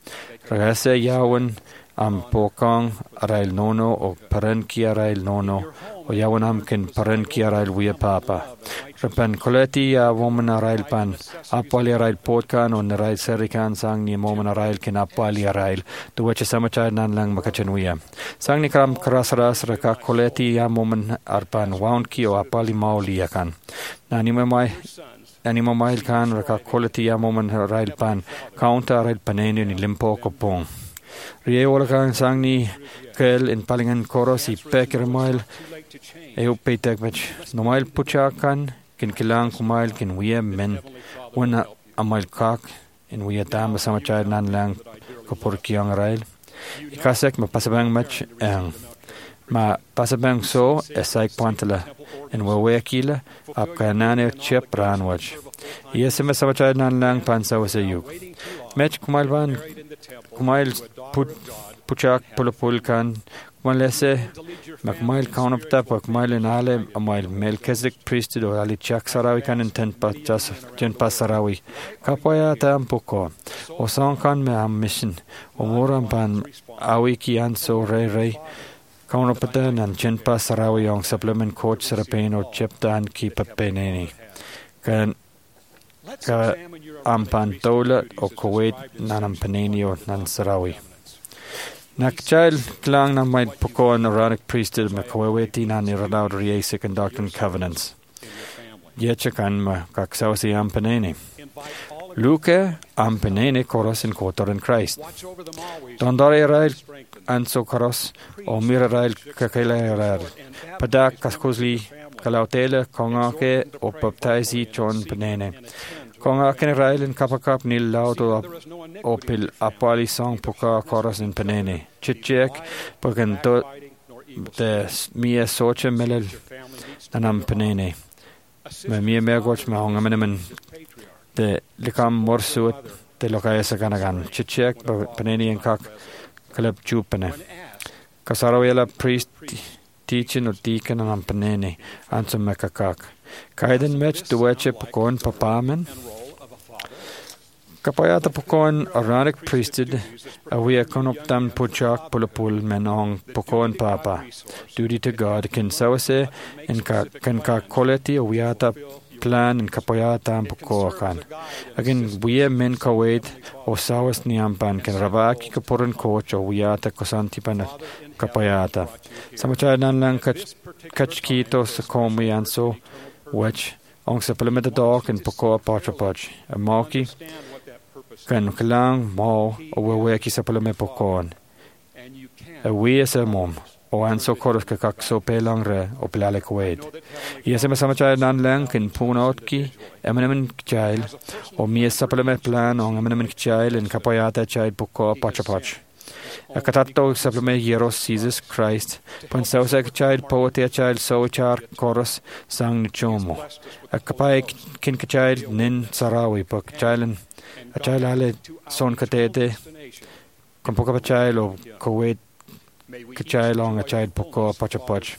Ragasa yawan am pokang arail nono o paran ki arail nono o yawan am ken paran ki arail wia papa. Repan koleti ya woman arail pan apali arail potkan o narail serikan sang ni woman arail ken apali arail tu wacha samachar nan lang makachan wia. Sang ni kram krasras raka koleti ya woman arpan wound ki o apali mauli yakan. Na ni mai ani mamail kan raka koleti ya woman arail pan counter arail paneni ni limpo kopong. Rie orakan sang ni kel in palingan koros I peker mail eu petek mech no mail puchakan kin kilang kumail kin wia men wana amail kak in wia tam samachar nan lang kopor kiang rail ikasek ma pasabang mech ang ma pasabang so esaik pantala in wawe kila ap kanane chep ranwach yesema samachar nan lang pansa wasayuk mech kumail ban kumail put puchak pulapul kan kumalese makmail kaunapta pakmail nale amail Melchizedek priesthood o ali chak sarawi kan intent pachas jen pasarawi kapoya tam poko o song kan me am mission o moram pan awi ki anso re re kaunapta nan jen pasarawi ong supplement coach sarapen o cheptan ki papeneni kan ka ampan tola o Kuwait nanam paneni o nan sarawi. Nakchal klang na may poko an Aaronic priesthood ma kawaweti na niradaw riesik and doctrine covenants. Yechakan ma kaksawasi ampanene. Luke ampanene koros in kotor in Christ. Dondore rail anso koros o mira rail kakela rail. Padak kaskuzli kalautele kongake o baptizi chon panene. Konga ken rail in kapakap nil laudo opil apali song puka koros in panene. Chichek pagan to the mia socha melel nanam panene. Me mia mergoch ma honga menemen the likam morsuot the lokayasa ganagan. Chichek panene and kak kalab chupane. Kasarawela priest teaching or deacon and panene answer mekakak. Kaiden mech dueche pukon papamen. Kapayata pukon Aaronic priesthood awia konoptam puchak pulapul menong pukon papa. Duty to God kin sawase in ka kan ka quality awiata plan in kapayata pukokan. Again we men kawait o sawas niampan kin rabaki kapuran coach o wiata kosantipan kapayata. Samachar nan lang kach kachkito sa komi anso which ong supplement dog in Pokoa Pachapach, a maki can klang mo o weki supplement pokon. A we as a mom o anso koros kakak so pelang re o pelalik wade. Yes, a samachai nan lang in punotki, eminent child, o me supplement plan on eminent child in Kapayata child Pokoa Pachapach. A katato supplement yeros Jesus Christ, Pansausa child poetia child so char chorus sang chomo. A kapai kin child nin sarawi pak child a child ale son katete kompoka child o Kuwait child long a child poko pachapach.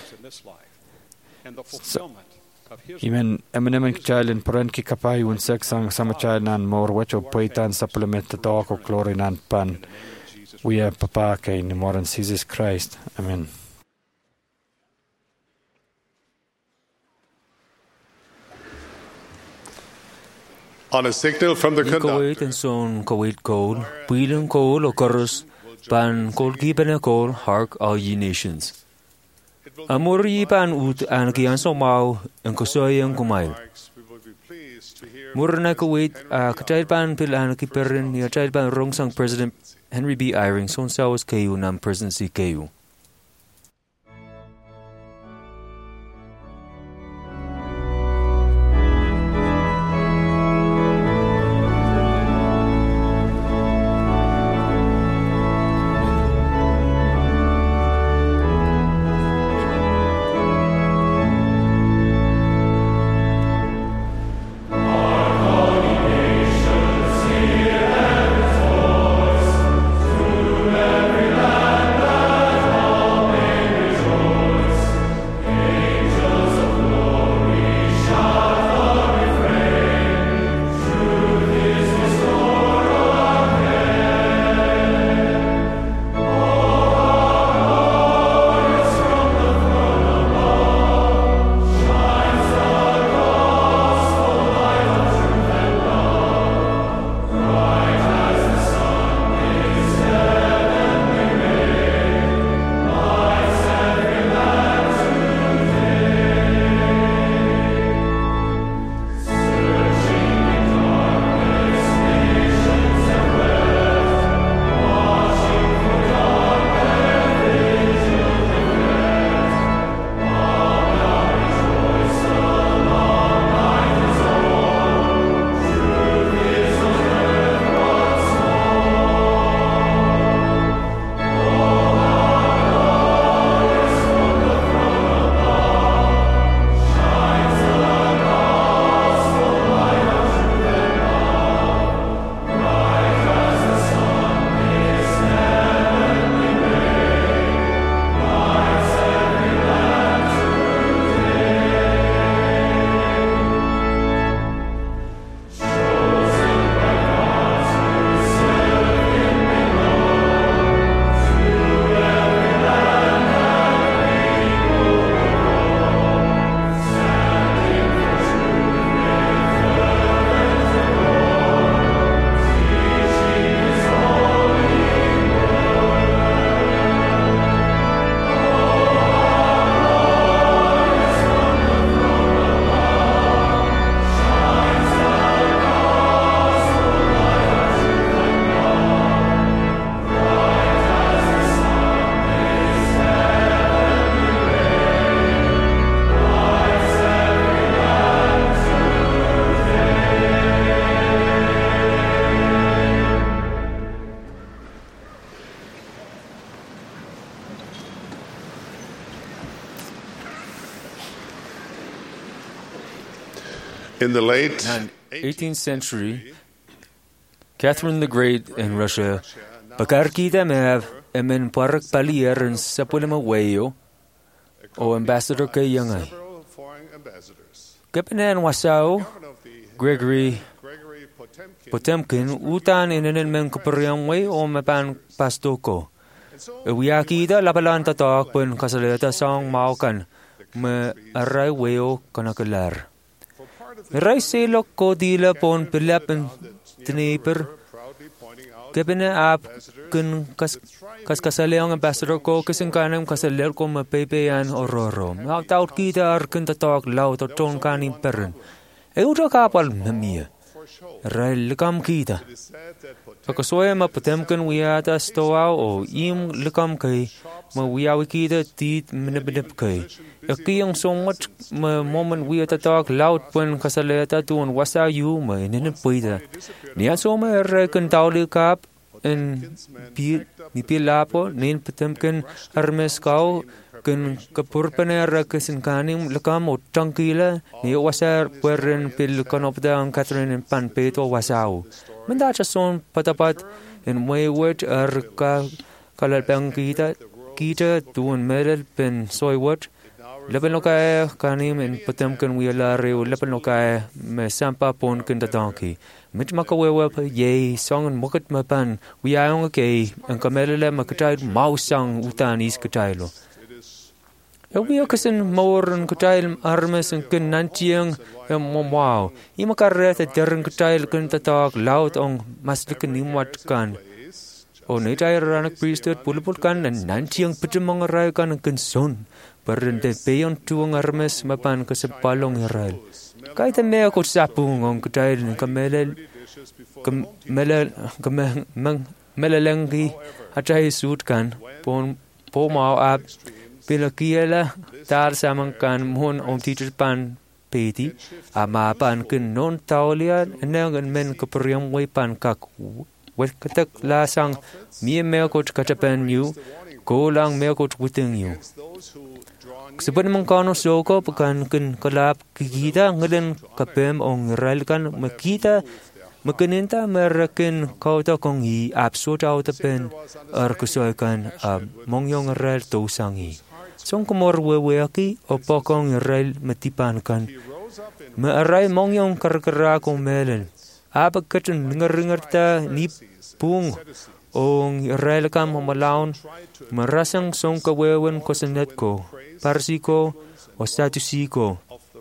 Even eminent child in parenki kapai un sex sang sama child nan more which o poitan supplement the dog o glory nan pan. We are Papa in the modern Jesus Christ. Amen. On a signal from the conductor. Kuwait and son Kuwait call, Bwelen call or chorus, ban call keepen a call, hark all ye nations. Amori pan ut an kian so mau and kosoyan kumail. Murna Kuwait a child ban pil an kiperin near child ban wrong sang President Henry B. Eyring son sawas kayo nam presidency kayo. Every land In the late eighteenth century, Catherine the Great in Russia, Bakarkita Mev, Emin Parak Palier and Sapulima Wayo, o Ambassador Kayangai. Kapinan Wasao, Gregory Potemkin, Utan in an men Kuparian way o Mapan Pastoko. Wiakida Lapalanta talk when Casaleta song Maukan, me Arai Wayo Kanakalar. Rai Selo Kodila Pon Pilapan Tniper. Kapina ap kun kas kaskasaleong ambassador ko kasing kanam kasaler ko mapepean ororo. Mau taut kita ar kun tatok lau to ton kanin peren. E uto kapal namia. Rai lekam kita. Pakasoya ma Potemkin wiata stoa o im lekam kai ma wiawi kita tit menebedep kai. Yakiyang so much ma moment wiata tatok lau pun kasaleta tuon wasa yu ma inin puida. Niya so ma rai kun tauli kap en pi ni pilapo nin Potemkin armes kau kun kapurpana rakasin kanim lekam o tangkila ni wasar pueren pil konopda ang Catherine en panpeto wasau. Mendacha son patapat en wayward ar ka kalalpang kita kita tuon medal pen soyward. Lepen lokae kanim en Potemkin wialare o lepen lokae me sampa pon kun tatanki. Mit makawewa pa ye song and mokat mapan we ayong okay and kamelele makatay mausang utanis kataylo. We are cousin more and katayl armes and kun nantiang and wow. Imakaret at derang katayl kun tatak loud on maslikan nimwat kan. O natay ranak priesthood pulupul kan and nantiang pitimong aray kan and kunson. Parente payon tuong armes mapan kasapalong Israel. Kahit ang mea ko sapung ang katayl ng kamelel kamelelenggi at ay suit kan pon po mao ap pilakiela tar samang kan mohon om teacher pan peti ama pan kun non taulian enang men kapriam way pan kak wet katak lasang mi mea ko katapen you ko lang mea ko witing you. Sebab mengkano soko pekan kun kelap kita ngelen kapem ong relkan makita makeninta meraken kau ta kong hi absurd out pen ar kusoikan ab mongyong rel to sangi. Song komor weweaki o pokong rel metipan kan. Me arai mongyong karkara kong melen. Ab keten ngerengerta ni pung ong rel kam malaun merasang song kawewen kosenet ko. Parsiko o statusiko.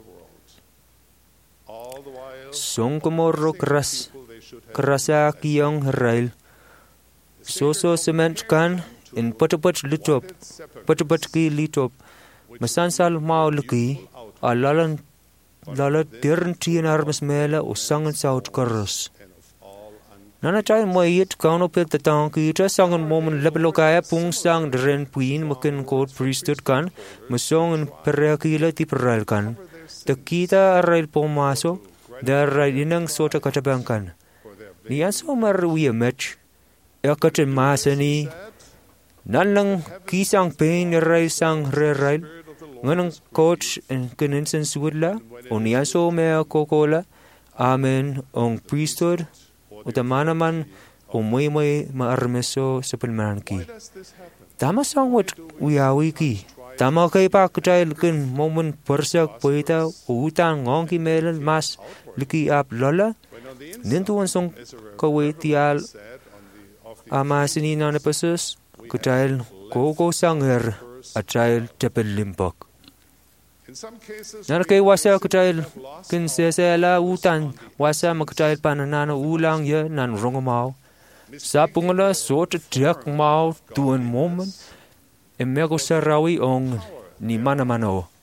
Song komoro keras kerasa kiyong herail. Soso sement kan in patapat litop patapat ki litop. Masansal mau leki alalan lalat dern tien armes mela o sangan saut keras. Nana chay moyit kauno pet tatang kita sangan momen leblokaya pung sang deren puin makin court priesthood kan masong perakila ti peral kan te kita arail pomaso darai inang sota katabangkan ni aso marwi match ya kate masani nanlang kisang pain rai sang rerail nganang coach en kinensen suwla oni aso me kokola amen ong priesthood utamana man umuy-umuy maarmeso sa palmanki. Tama sang wat uyawi ki. Tama kay pa kutay lukin moment persak poita utang ngong ki melal mas liki ap lola. Nintuan song kaway tial ama sinina na pasus kutay koko sanger at chayl tepel limpok. Nara kay wasa kutayl kin sesela utan wasa makutayl pananana ulang ya nan rongomao. Sa pungala sort tiak mau tuan moment emego sarawi ong ni mana mano.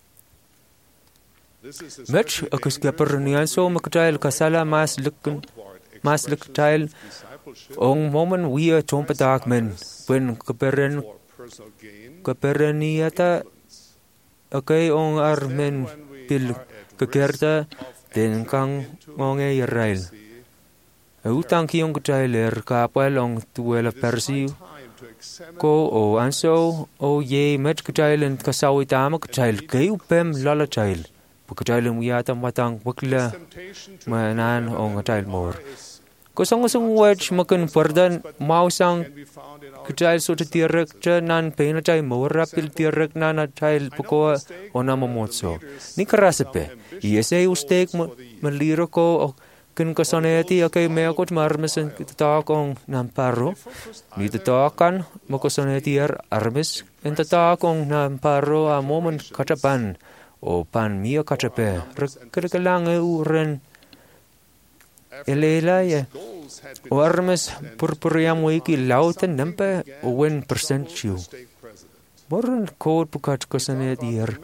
Match akus kapernian so makutayl kasala mas lukun mas lukutayl ong moment we tompatak men when kaperen kaperniata okay ong armen pil kekerta den kang ngonge Israel. Utang kiyong kutailer kapal ong tuwela persi ko o anso o ye met kutailen kasawi tama kutail kay upem lala tail. Pagkatay lumiyata matang wakla manan o ngatay mor. Kosong kosong wedge makan perdan mau sang kacay so tirak cha nan pena chay morapil tirak nan atay puko ona mamotso. Ni karasape. Iese ustek maliro ko kun kasoneti akay meakot marmesan tatakong namparo. Ni tatakan makosoneti ar armes en tatakong namparo a moment katapan. O pan mia katape, rekalalang uren elelaya. O armes purpuriam wiki lautan nampa o wen percent chiu. Moran code pukat kosanet year.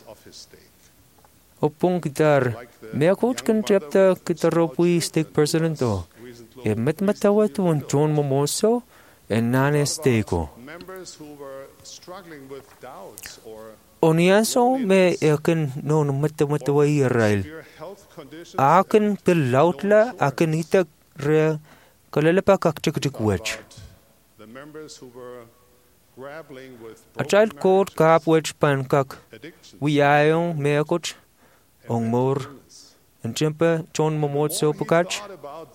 O pung gitar, mea coach can chapter kitaropui stake president o. E met matawa tu un John Momoso and nane steko. Oniaso me akan no mata mata wa Israel. Akan pelautla akan itak re kalalepa kaktik tik wech. A child called kap wech pan kak. We ayong me akoch ong mor and chimpa John Momotso pukach.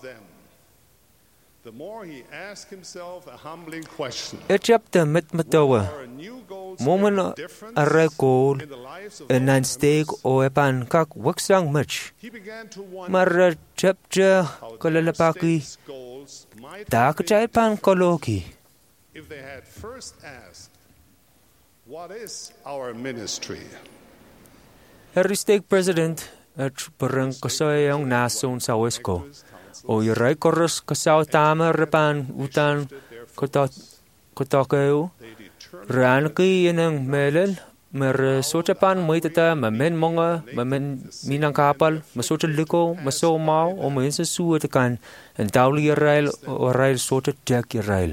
The more he asked himself a humbling question. Echapta met matawa. Moment a recall en een steek o epan kak waksang much. Maar chapja kalalapaki tak chay pan koloki. If they had first asked, what is our ministry? Every stake president at perang kasayang nason sa Wesko. O iray koros kasaw tama repan utan kotakeo. Ran ki yanang melel, mer sochapan moitata, mamen monga, mamen minang kapal, masocha liko, maso mau, o mainsa suatakan, and dauli Israel o Israel socha jack Israel.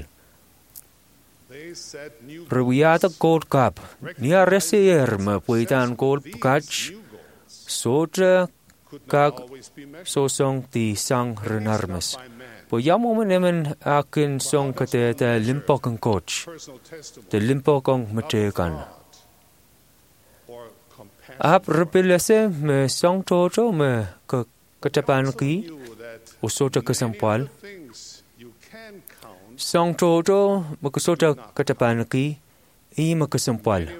Ruwiata gold cup, niya resier ma puitan gold kach, socha kag sosong ti sang renarmes. Po yamo manemen akin song kate ta limpok ang coach. Te limpok ang matekan. Ap repilese me song toto me katapan ki usota kasampal. Song toto makasota katapan ki i makasampal.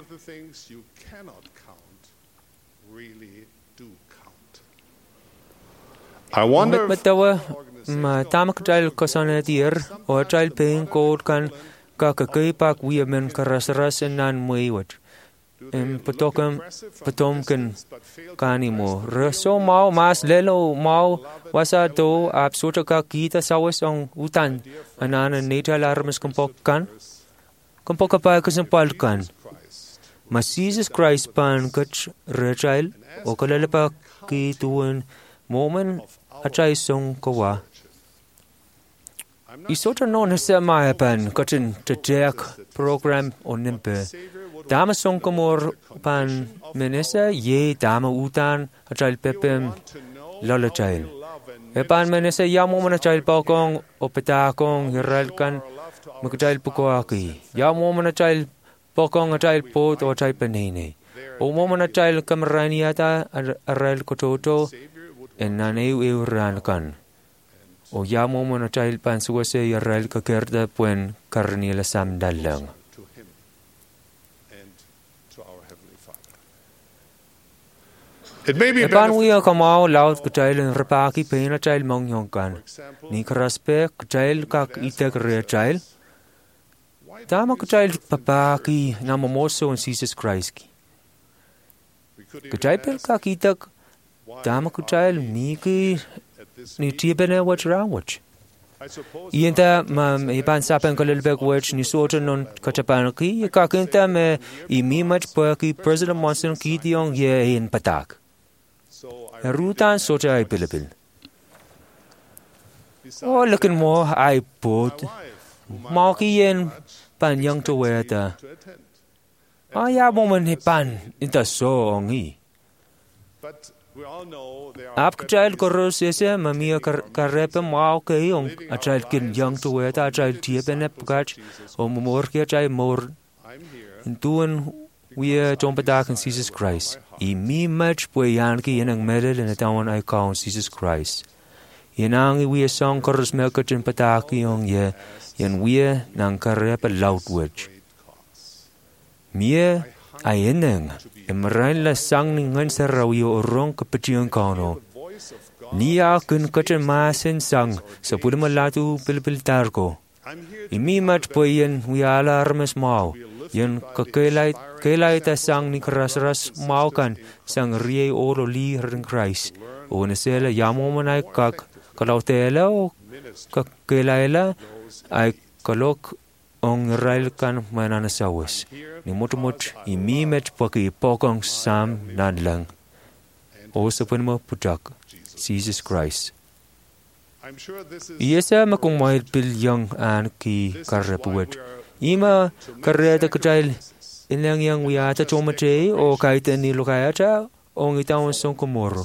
I wonder ma tamak dal kosanet yer o dal paying code kan ka kakay pak wiamen karasras nan muiwat em patokam patomken kanimo reso mau mas lelo mau wasa do absota ka kita sawes ong utan anana natal armas kompok kan kompok pa kasampal kan mas Jesus Christ pan kach rechail o kalalapa ki tuan moment achay song kawa. Isota non hasa maapan katin tajak program o nimpe. Dama song kamor pan menesa ye dama utan achay pepem lalachayl. Epan menesa yamo man achay pakong o petakong hiralkan magachay pukwaki. Yamo man achay pakong achay pot o achay panene. O mo man achay kamaraniata aral kototo en naneu euran kan. O yamo mo na chahil pansuwa sa Israel kakerda puen karnila sam dalang. Epan wiya kamao laut ka chahil ang rapaki pena chahil mongyong kan. Ni karaspe ka chahil kak itak rea chahil. Tama ka chahil papaki na mamoso ang Jesus Christ ki. Ka chahil kak itak tama ka chahil miki ni tibene wach rawach. Ienta ma ipan sapen kalilbek wach ni sotan non kachapan ki kakinta me imimach pa ki President Monson ki diong ye in patak. Rutan sota ay pilipil. Oh, lakin mo ay pot. Mau ki yen panyang to weta. Aya mo man hipan inta so ongi. Ap child koros ese mamia karepe mau kayong a child kin young to weta a child tiepen epkach o mor kia chai mor intuan we John Patak and Jesus Christ. I mi much boy yanki in ang medal and a town I call Jesus Christ. Yanangi we a song chorus melkach and Pataki on ye, yan we nang karep a loud witch. Mie I ineng, and Marain la sang ning ansarawi o wrong kapitian kano. Nia kun kachan masin sang, sa pulimalatu pilpil tarko. Imi much boy yan we ala armes mau. Yan kakelait kelait a sang ni krasras maukan sang rie oro li rin Christ. O nasela yamo manay kak kalautela o kakelaila ay kalok ong rail kan mananasawis. Ni mutumut imi met paki pokong sam nadlang. O sa mo putak Jesus Christ. Iesa makung mahil pil yang an ki karapuwet. Ima kareta kajal ilang yang wiyata chomate o kaita ni lokayata o ngitawang song kumoro.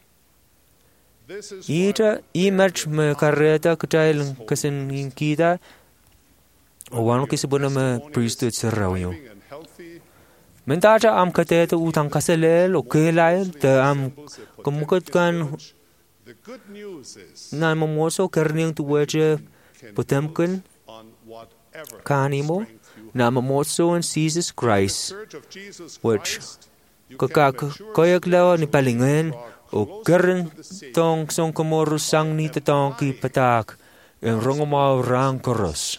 Ita imach me kareta kajal kasin kita o wano kisabuna me priesthood sa rawyo. Mentaja am kateta utang kasalel o kailail ta am kumukot kan na mamoso karniyang tuwaja putemkan kanimo na mamoso in Jesus Christ, which kakak koyak lao ni palingen o karen tong song komoro sang ni tatong ki patak en rongomao rang koros.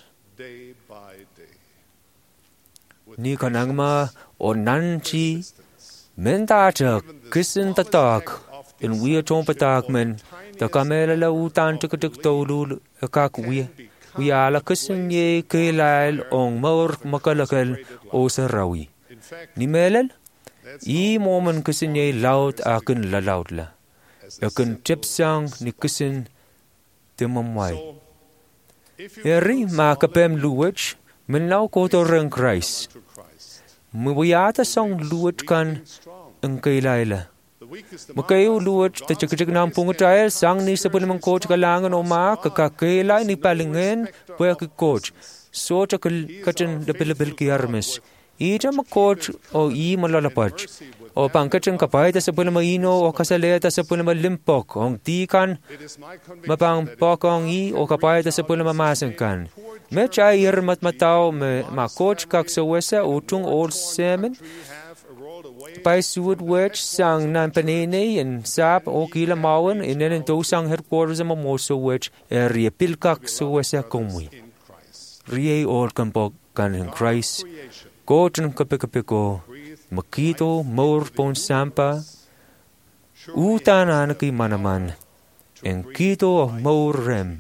Ni kanangma o nanchi mentaja kisin tatak en wia tong patak men ta kamela la utan tikatik tolu kak wia. We ala kisin ye kailail ong maur makalakal o sarawi. Ni melal, i momen kisin ye laut akin la laut la. Akin tipsang ni kisin timamway. Eri makapem luwich, min lau koto reng Christ. Mwiyata song luwich kan ang kailaila. Makayo luwat ta chikchik nam pungutay sang ni sa pulimang coach kalangan o ma kakakilay ni palingen puya ki coach so chakil kachin lapilapil ki armes ita ma coach o i malalapach o pangkachin kapay ta sa pulimang ino o kasalaya ta sa pulimang limpok ong tikan mapang pokong i o kapay ta sa pulimang masangkan me chay irmat mataw me ma coach kak sa wesa utung old semen Pai suud wech sang nan panene and sap o kila mawan in an to sang headquarters of Mamoso wech a repilkak so wesa kumwi. Rie or kampok kan in Christ, goten kapikapiko, makito, mor pon sampa, utan anaki manaman, and kito of mor rem.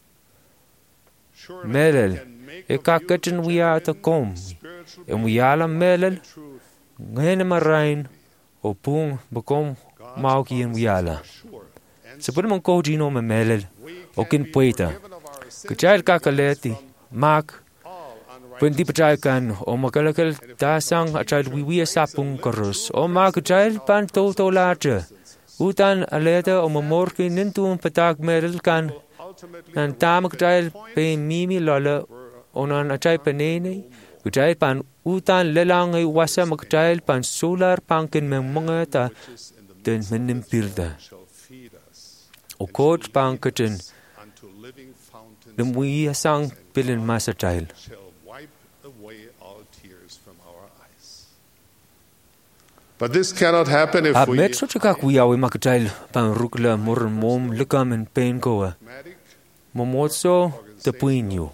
Melel, e kakachin we are to kom, and we ala melel. Ngayon marain o pung bakom mauki en wiala. Sa pwede mong kojino mamelel o kinpueta. Kachayal kakaleti, mak, pwede pachayal kan o makalakal tasang achayal wiwiya sapung karus o mak kachayal pan toto lacha. Utan aleta o mamorki nintuong patak meril kan nan tama kachayal pe mimi lola o nan achayal panene kachayal pan utan lelang ay wasa magkachayal pan solar pangkin may mga ta den menimpilda. O coach pangkachin lumwi sang pilin masachayal. But this cannot happen if we... Metro chikak wiyawi makachayal pan rukla murn mom lukam and pain koa. Momotso tapuinyo.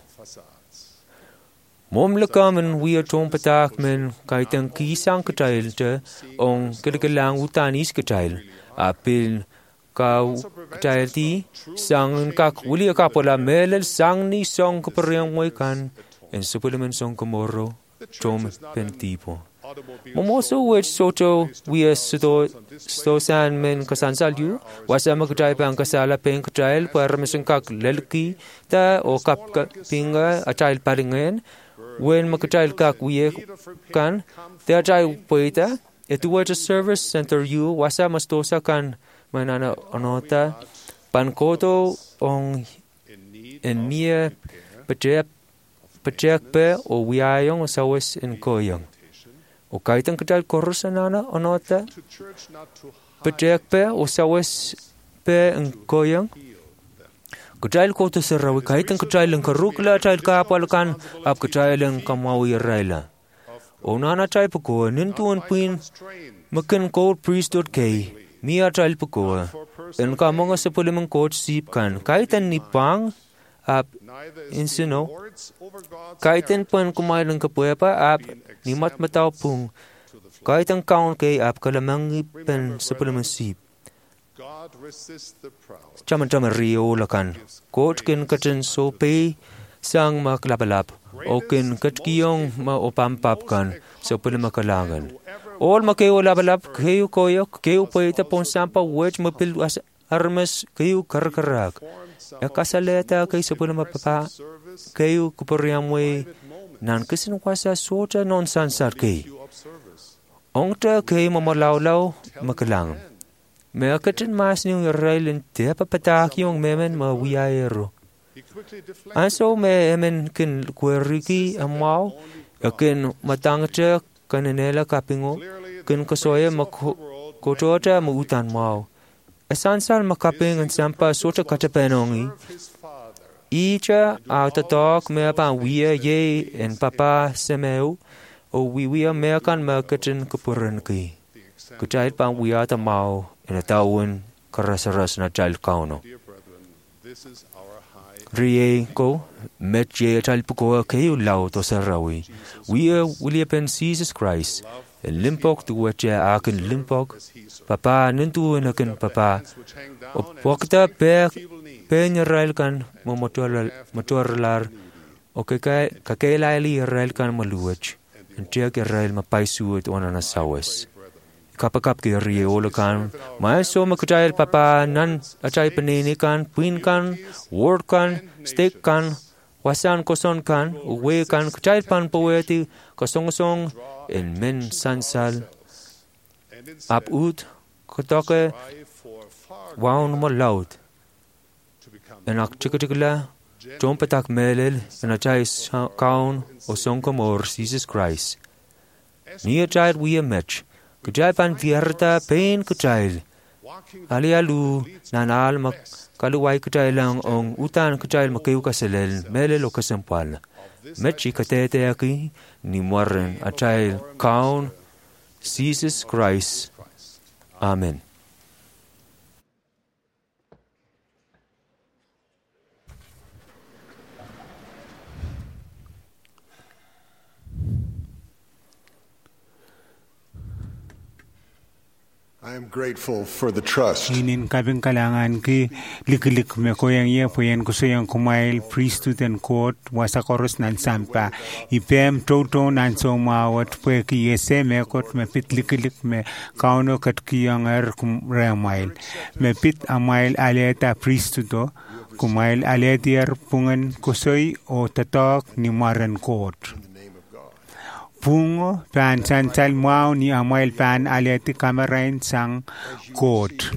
Mom lukam and we are tom patak men kaitang kisang kachayal te ong kilikalang utanis kachayal. Apil kau kachayal ti sang kak wuli akapola melel sang ni song kaparyang moikan en supulaman song kamoro tom pentipo. Momoso which soto we are so so san men kasansal you was a makatay pang kasala peng kachayal para masangkak lelki ta o kap pinga a child paringen. When makachayal kak we kan te ajay poeta it was a service center you wasa mastosa kan manana anota pankoto ong en mia pachep pachep pe o wiayong sawes en koyong O kaitan kajal korus anana onota. Petek pe o sawes pe ngkoyang. Kajal ko to sarawi kaitan kajal ng karukla kajal kapalkan ap kajal ng kamawi raila. O nana chai pako nintuan pin makin ko priesthood kay Mia chal pako. En ka mga sa pulimang coach sip kan kaitan ni pang ap insino kaitan pan kumain ng kapuepa ap ni mat mataw pung kaitan kaun kay ap kalamang pen sa pulimang sip. Chaman chaman rio lakan coach kin kachin so pay sang maklabalap o kin kachkiyong maupampap kan sa pulimang kalangan. All makayo labalap kayo koyok kayo paita pon sampa wedge mapil as armas kayo karkarak. E kasaleta kayo sa pulimang papa kayo kupariamwe nan kasin kwasa soja non sansar kay. Ongta kayo mamalawlaw makalang. May akatin mas niyong Israelin te papatak yung memen mawiyayero. Anso may emen kin kweriki amaw akin matangcha kanenela kapingo kin kasoya makotota mautan mau asansal makaping ang sampa sota katapenongi icha autatok me pa wiya ye en papa semeu o wiya me kan makatin kapuran ki kuchait pa wiya ta mau en tawun karasaras na child kauno Rie ko met ye chal puko kayo lao to sarawi. We are William Jesus Christ. Limpok tu wacha akin limpok. Papa nintu nakin papa. O wakta pe pe nyarail kan momotor motorlar. O kay kakailaili rail kan maluwach. Antia ke rail mapaisuot wana na sawes. Kapakap ke rie olakan mai so makujai papa nan achai panini kan queen kan word kan steak kan wasan koson kan uwe kan kujai pan poeti kosong song en men sansal aput kotoke waun mo laut en ak chikatikla jompetak melel en achai kaun osong komor Jesus Christ ni achai we a match Kujai pan vierta pain kujai. Alialu nanal mak kaluwai kujai lang ong utan kujai makayu kaselel melel o kasempal. Mechi katete aki ni moren achai kaun Jesus Christ. Amen. I am grateful for the trust. Inin kabing kalangan ki likilik me koyang ye poyen kusayang kumail priesthood and court wasa koros nan sampa ipem toto nan somawat pwe ki yese me kot me pit likilik me kauno kat kiyang er kumramail me pit amail aleta priesthood kumail aletier pungan kusoy o tatok ni maran court. Pungo pan sansal mau ni amail pan aleti kamerain sang court.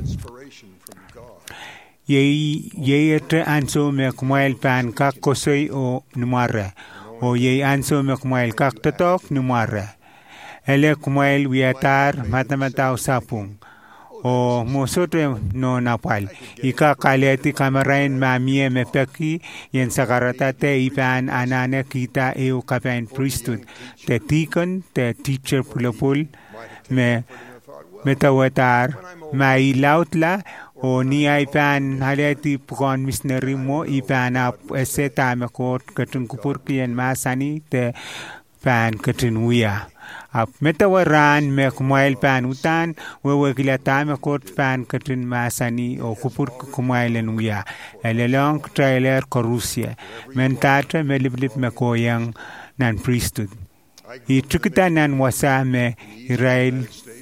Ye ye ete anso me kumail pan kak kosoy o numare o ye anso me kumail kak tatok numare. Ele kumail wiatar matamatao sapung. O mosote no napal ika kaleti kamerain mamie me peki yen sakarata te ipan anane kita eu kapain priesthood te tikon te teacher pulapul me metawatar mai lautla o ni ipan haleti pukon missionary mo ipan ap eseta me kot katun kupur kien masani te pan katun uya ap metawaran me kumail pan utan wewe kilata me kot pan katun masani o kupur kumailen uya elelong trailer korusia mentata me liblip me koyang nan priesthood I tukita nan wasa me Israel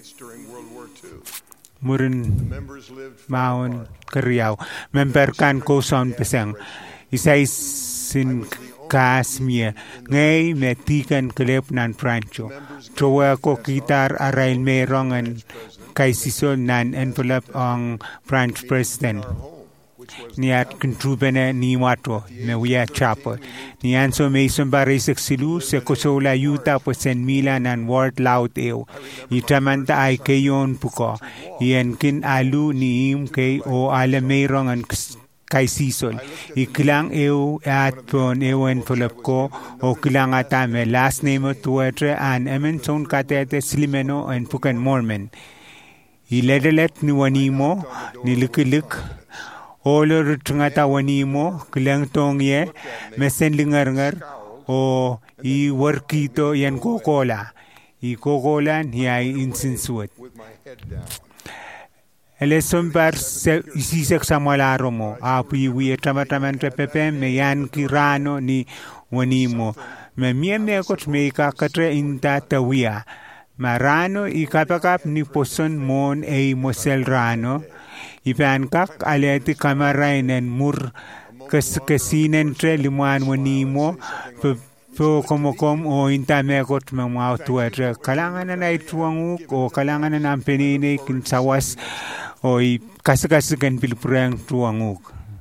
murin maun kariyaw member kan ko son pesang isay sin Kasmia, ngay metikan kelep nan Franco. Trowa ko kitar arail merongan kay sison nan envelope ang French president. ni at contrubene ni wato me wia chapa ni anso me sombare sexilu se kosola yuta po sen milan and word loud eu itamanta ai keyon puko yen kin alu ni im ke o ale meirong an kai sisol iklang eu at pon ewen polapko o klang ata me last name tuatre an emenson katete slimeno en pukan mormon iledelet ni wanimo ni likilik olo rutungata wanimo klang tongye mesen lingarngar o i workito yan kokola i kokolan hi insinsuat ele sombar si sek samalaro mo api wi tamataman pepe me yan kirano ni wanimo me mieme kot me ka katre inta tawia marano i kapakap ni poson mon e mosel rano ipan kak aleti kamarainen mur kes kesinen tre limuan wanimo po como com o intame kot mamau tuatre kalangan na ituanguk o kalangan na penine kin sawas o i kas-kas kan pilprang tuanguk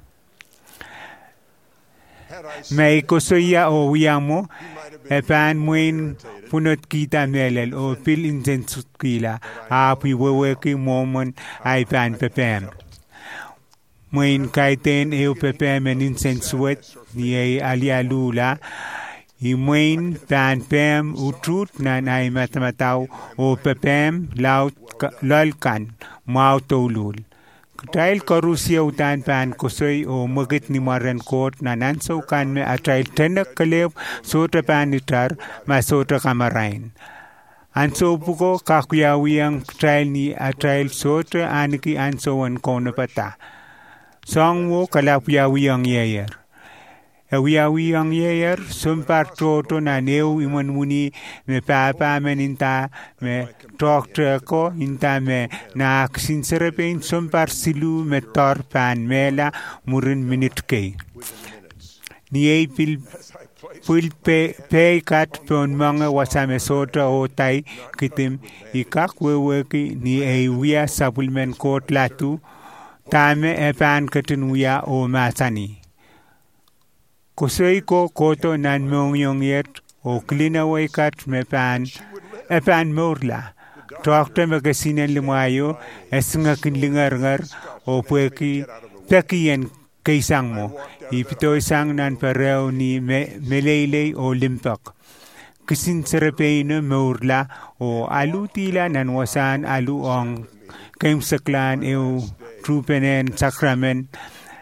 may kosoya o wiamo epan muin punot kita melel o pil intensut kila api wewe ki momon ay pan pepem muin kaiten eu pepem en insensuet ni ay alialula Imuin tan pem utrut nan ay matamataw o pepem laut lalkan mau tolul. Kutail korusya utan pan kusoy o magit ni maran kot nananso kan me atrail tenak kalep sota panitar masota kamarain. Anso puko kakuyawiyang trail ni atrail sota aniki anso an konapata. Song wo kalapuyawiyang yeyer. Awi-awi ang yeyer, sumpar toto na neu iman muni me papa meninta me doctor ko inta me na sinserepin sumpar silu me tor pan mela murin minute kay. Ni pil pil pe pe kat pon mga wasame sota o tay kitim ikak weweki ni ay wia supplement court latu tame epan katin wia o masani. Kusoy ko koto nan mong yung yet o klinaway kat me pan e pan morla. Tokta magasinan limayo es nga kinlingar-ngar o pweki pekiyen kaisang mo. Ipito isang nan parew ni me, melele o limpak. Kisin serepeno morla o alu tila nan wasan alu ang kaimsaklan eu trupenen sakramen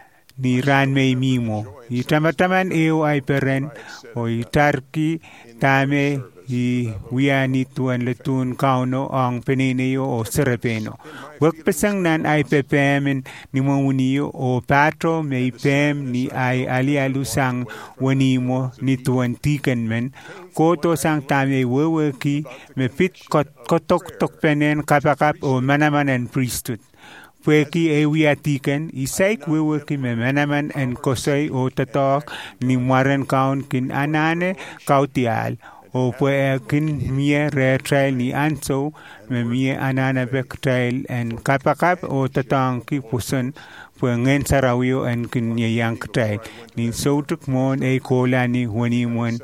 ni ran may mimo. Itamataman eo ay peren o itarki tame i wiani tuan letun kauno ang penineo o serepeno. Wagpasang nan ay pepemen ni mauniyo o patro may pem ni ay alialusang wanimo ni tuan tiken men. Koto sang tame wawaki me pit kotok tok penen kapakap o manamanan priesthood. Pweki e wiatiken isaik weweki me menaman en kosay o tatok ni maran kaun kin anane kautial o pwe kin mie re trail ni anso me mie anana bek trail en kapakap o tatang ki puson pwe ngen sarawio en kin yang trail ni sotuk mon e kola ni wani mon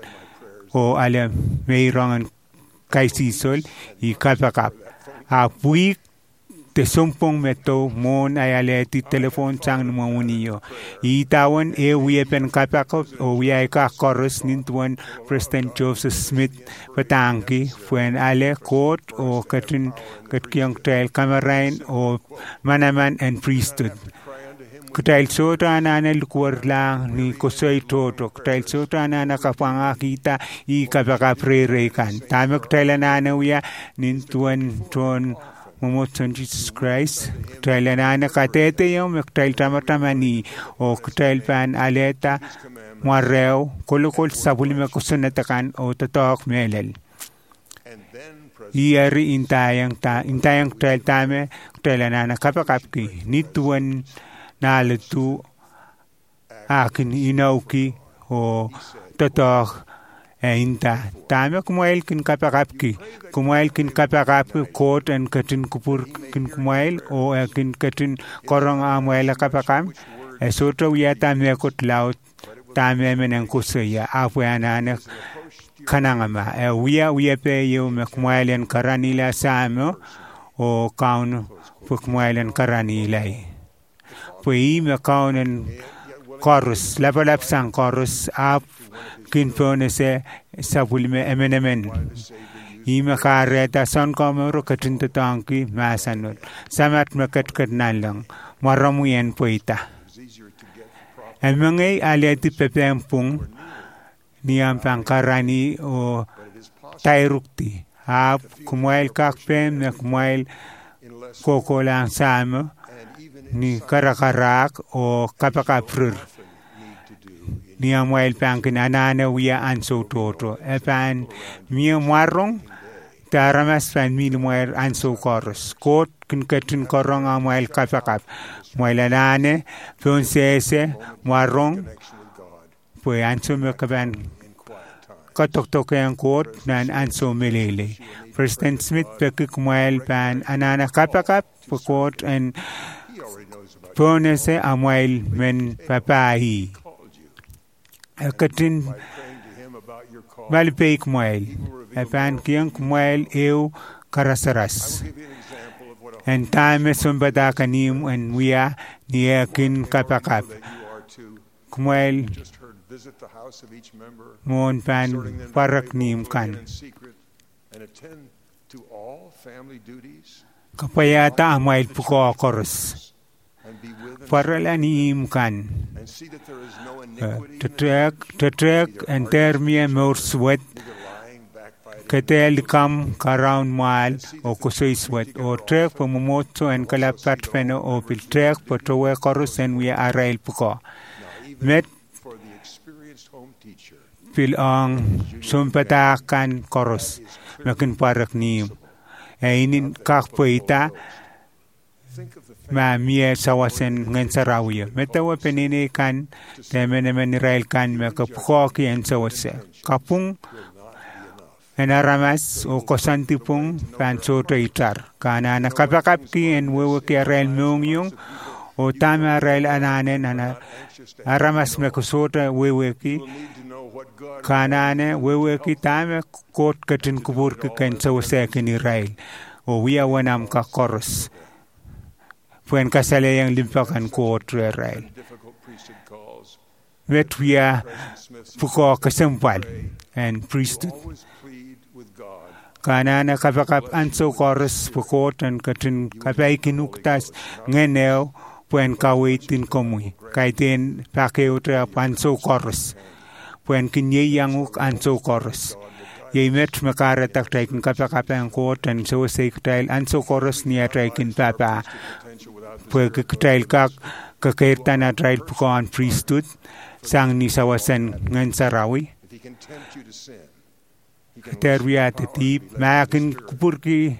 o ale meirangan kaisisol i kapakap a puik te sumpong meto mon ay aleti telefon sang numuniyo. Itawan e wiepen kapakop o wiay ka koros nintuan President Joseph Smith patangki fuen ale court o katin katkiyang trail kamarain o manaman and priesthood. Kutail sota na nalukwar lang ni Kosoy Toto. Kutail sota na nakapangakita i kapakaprere kan. Tamak taila na nawiya nintuan tuan Mumotson Jesus Christ, trail na nakatete yung trail tama-tamani o trail pan aleta mareo kulukul sa bulima kusunatakan o tatok melel. Iyari intayang ta intayang trail tame trail na nakapakapki nituan nalatu akin inauki o tatok Inta tame kumail kin kapakapki kumail kin kapakapki court and katin kupur kin kumail o kin katin korong amuela kapakam Esoto wia tamia kot laut tamia menen kusuya afwana kanangama e wia wia pe yo mekmailen karanila samo o kaun pukmailen karanilai pui me kaunen chorus level up sang chorus up kinpone se sabulme emenemen Ima kareta son komoro katinta tangki masanut samat makat katnalang maramuyan poita. Emangay aliati pepempung niyam pangkarani o tayrukti hap kumail kakpem na kumail koko lang samo ni karakarak o kapakaprur. Niyam wail pangkin anana wiya anso toto epan miya marong Taramas fan min moer anso chorus. Kot kin katin korong a moel kapakap. Moelanane, fonsese, marong. Pue anso me kaban. Katok toke ang kot nan anso melele. President Smith pekik moel pan anana kapakap. Pukot and fonese a moel men papahi. Katin malpeik moel. Epan kiyang kumail ew karasaras. And time sumbada kanim and wia niyakin kapakap. Kumail mon pan parak nim kan. Kapayata amail puko koros. Paralanim kan. Tetrek, tetrek and termia more sweat. Ketel kam karound mal o kusoy sweat o trek pamumoto en kalapat peno o pil trek patowe korus en we arail puko. Met pil ang sumpatakan korus makin parak niyo. E inin kakpoita ma miye sawasen ngen sarawiya. Metawa penini kan temenemen rail kan makapuko ki en sawase. Kapung Enaramas o kosantipong panso itar. Kana nakapakapki en wewe ki arail meongyong o tama arail ananen ana aramas mekusota wewe ki kanane wewe ki tama kot katin kubur ki kensa wasekin irail o wia wanam ka koros. Puen kasale yang limpakan kot irail. Met wia puko kasempal and priesthood. Kanana kapakap anso chorus pukot and katin kapay kinuktas ngeneo puen kawitin komui. Kaitin pakeutra panso chorus. Puen kinye yanguk anso chorus. Yemet makaratak taikin kapakap ang kot and so sektail anso chorus niya taikin papa. Pue kiktail kak kakirtan at rail pukon priesthood sang ni sawasan ngan sarawi. Terbiat tip makin kupurki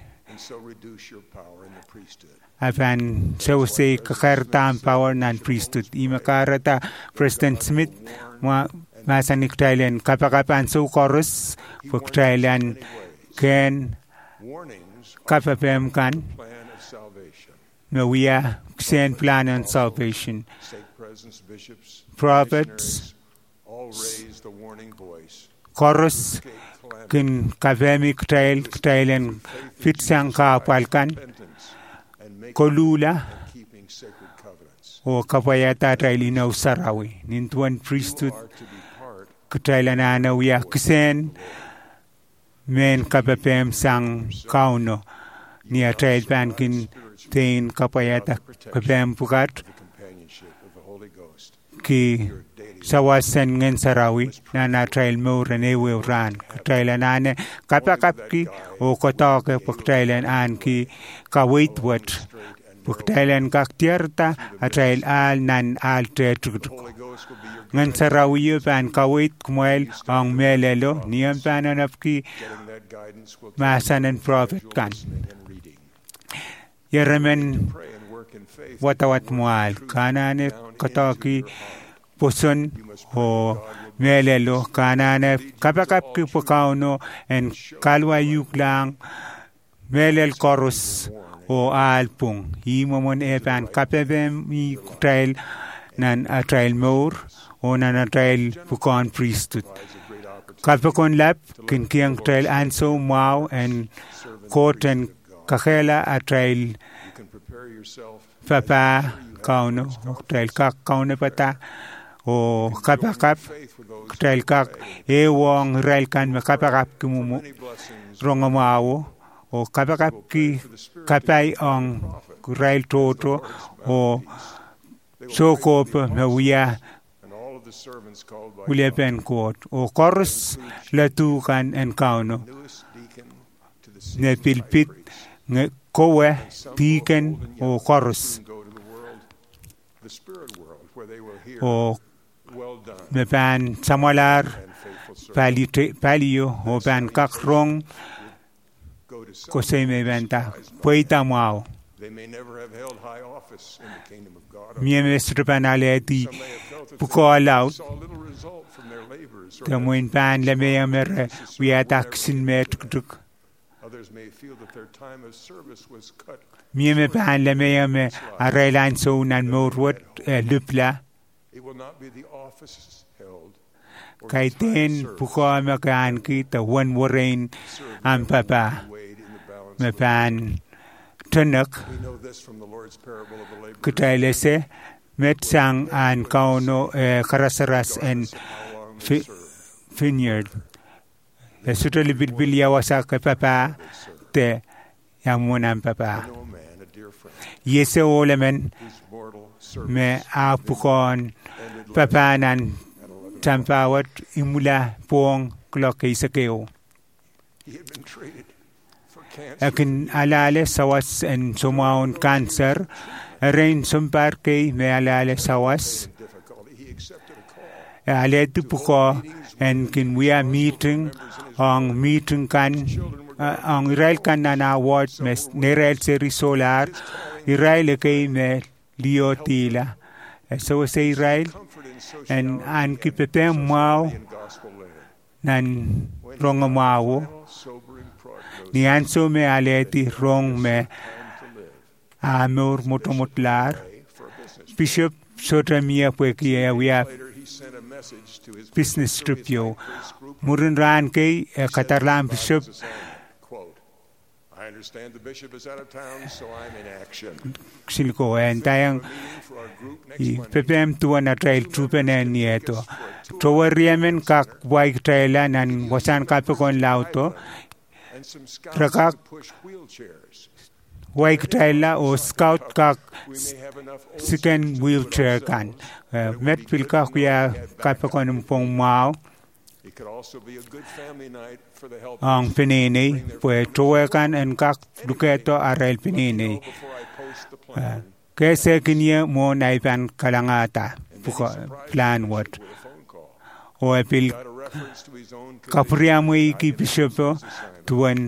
apan so say kakartam power nan priesthood imakarata President Smith ma masanik Thailand kapakapan so chorus puk Thailand ken kapapem kan Mawia Sen plan on salvation prophets chorus kin kavemik trail trailen fitsang kapalkan kolula o kapayata trailinaw sarawi nintuan priesthood ktrailan na wiya kisen men kapapem sang kauno niya trail pankin tain kapayata kapem pukat ki sawasan ngen sarawi na na trail mo rene we ran trail anane kapakapki o kotoke puk trail an ki ka wait what puk trail an kaktierta a trail al nan al tret ngen sarawi pan ka wait kmuel ang melelo niam panan apki masanan prophet kan yeremen watawat mual kanane kotoki Puson o melelo kanane kapakap ki pukauno en kalwa yuklang melel chorus o alpung himomon epan kapebem mi trail nan a trail mawr o nan a trail pukon priesthood. Kapakon lap kin kiang trail anso mau and court and kakela a trail papa kauno trail kak kauno pata o kapakap trail kak e wong rail kan me kapakap kimumu rongamawo o kapakap ki kapai ong rail toto o sokop me wiya William Ben Court o chorus la tu kan en kauno ne pilpit nge kowe tiken o chorus o me pan samalar pali palio o pan kakrong ko se me venta poita mau Mieme strupanaleti puko alaut Tamuin pan le me amere we ataksin me tuk Mieme pan le me ame arelan so nan morwat lupla Kaiten puko me kan ki ta one warrain am papa me pan Tanak Kutailese met sang an kauno karasaras and vineyard. Sutali bilbilia wasa ka papa te yamunan papa. Yese olemen me apukon papa nan tampawat imula pong klok isakeo. Akin alale sawas en sumaon cancer rain sumpar kay me alale sawas ale tupuko en kin we are meeting on meeting kan on Israel kan na award mes nerel seri solar Israel kay me liotila so say Israel en an kipepe mau nan rongamawo Ni anso me aleti rong me amor motomotlar Bishop Sotamia Puekia we have business trip yo Murun ran kay Katarlam Bishop I understand the bishop is out of town, so I'm in action. Silko and tayang pepem tuan na trail trupen en nieto. Tower riemen kak waik trailan and wasan kapekon lauto. Rakak waik traila o scout kak second wheelchair kan. Met pilka kuya kapekon mpong mau. It could also be a good family night for the help. Ang pinini, pues tuwekan en kak duketo arel pinini. Kese kinya mo naipan kalangata puko plan what. O epil kapriamu iki bishopo tuan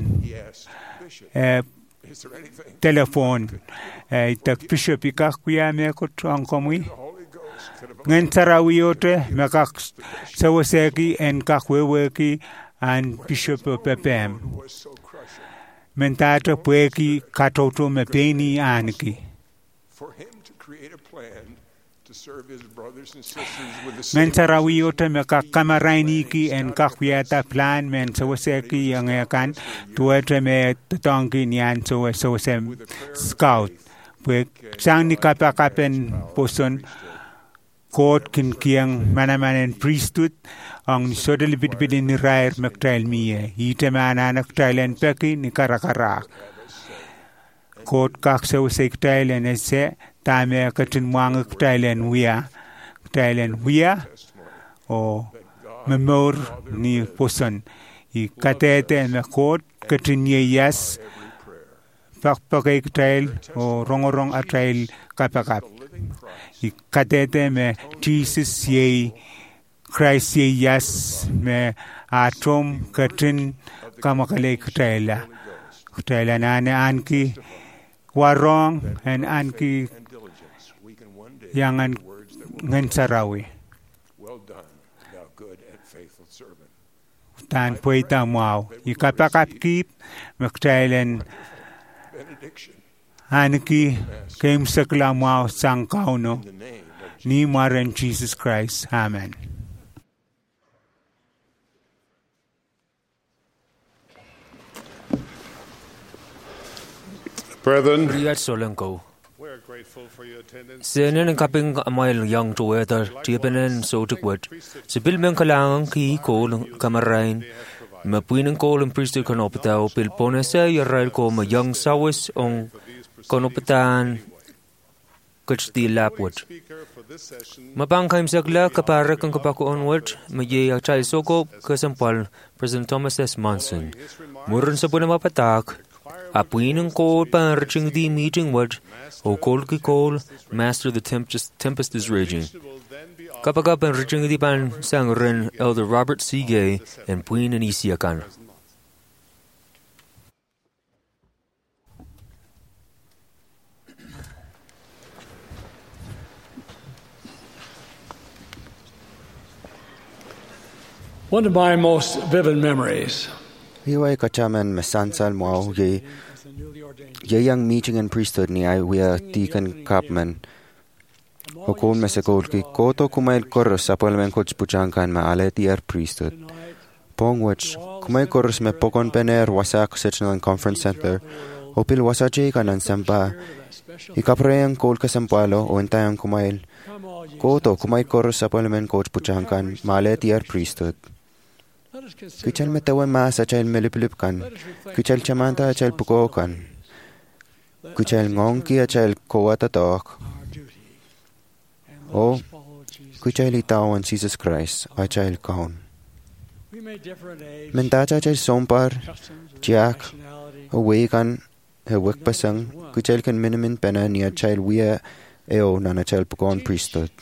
telephone. Tak bishop ikak kuya me kutang komui. Ngan tarawiyote makak sawaseki en kakweweki an bishop pepem mentata pueki katoto mepeni aniki For him to create a plan to serve his brothers and sisters with the men tarawiyote makak kamarainiki en kakwiata plan men sawaseki yangakan tuwete me tatongi nian so sawasem scout puek sang ni kapakapen poson Court kin kiang manamanen priesthood ang sodali bitbidin ni rair maktrail miye ite mananak trailen peki ni karakara Court kak se usik trailen ese tame katin mwang trailen wia trailen wia o memor ni poson I katete me court katin ye yes pak pakai trail o rongorong a trail kapakap I katete me Jesus ye Christ ye yes me atom katin kamakale kutaila kutaila nane anki warong and anki yangan ngansarawi well done, thou good and faithful servant. Tan poita mau I kapakap kip maktailen Benediction Aniki came sakla mau sang kauno ni Maran Jesus Christ. Amen. Brethren, Riyad Solanko. we're grateful for your attendance. Senen ang kaping amail yang tuweta tiyapanan so tukwat. Sibil men kalangan ki kol kamarain. Mapuin ang kol ang priesthood kanopataw pilpone sa yaral ko mayang sawis ang kanopatan kachti lapwat. Mapangkaim sagla kaparak ang kapakuan wat maye achay soko kasampal President Thomas S. Monson. Murun sa puna mapatak. Apuin ang kol panraching di meeting wat o kol ki kol master the tempest, tempest is raging. Kapag panraching di pan sangren Elder Robert C. Gay and puin and isiakan. One of my most vivid memories Iway kachaman masansal mo ye ye yang meeting and priesthood ni ay wea deacon kapman. Okon mesakol ki koto kumail koros sa palmen coach puchankan ma aleti er priesthood. Pong which kumail koros me pokon pener wasak sectional conference center opil wasache kanan sampa. Ikapreyang kol kasampalo o entayang kumail. Koto kumail koros sa palmen coach puchankan ma aleti er priesthood. Kuchal metawan mas achal melipilipkan. Kuchal chamanta achal pukokan. Kuchal ngongki achal kowatatok. O kuchal itawan Jesus Christ achal kaon. Mentacha achal sompar, jack, awakan, hewek pasang, kuchal kan minimin pena ni achal wia eo nan achal pukon priesthood.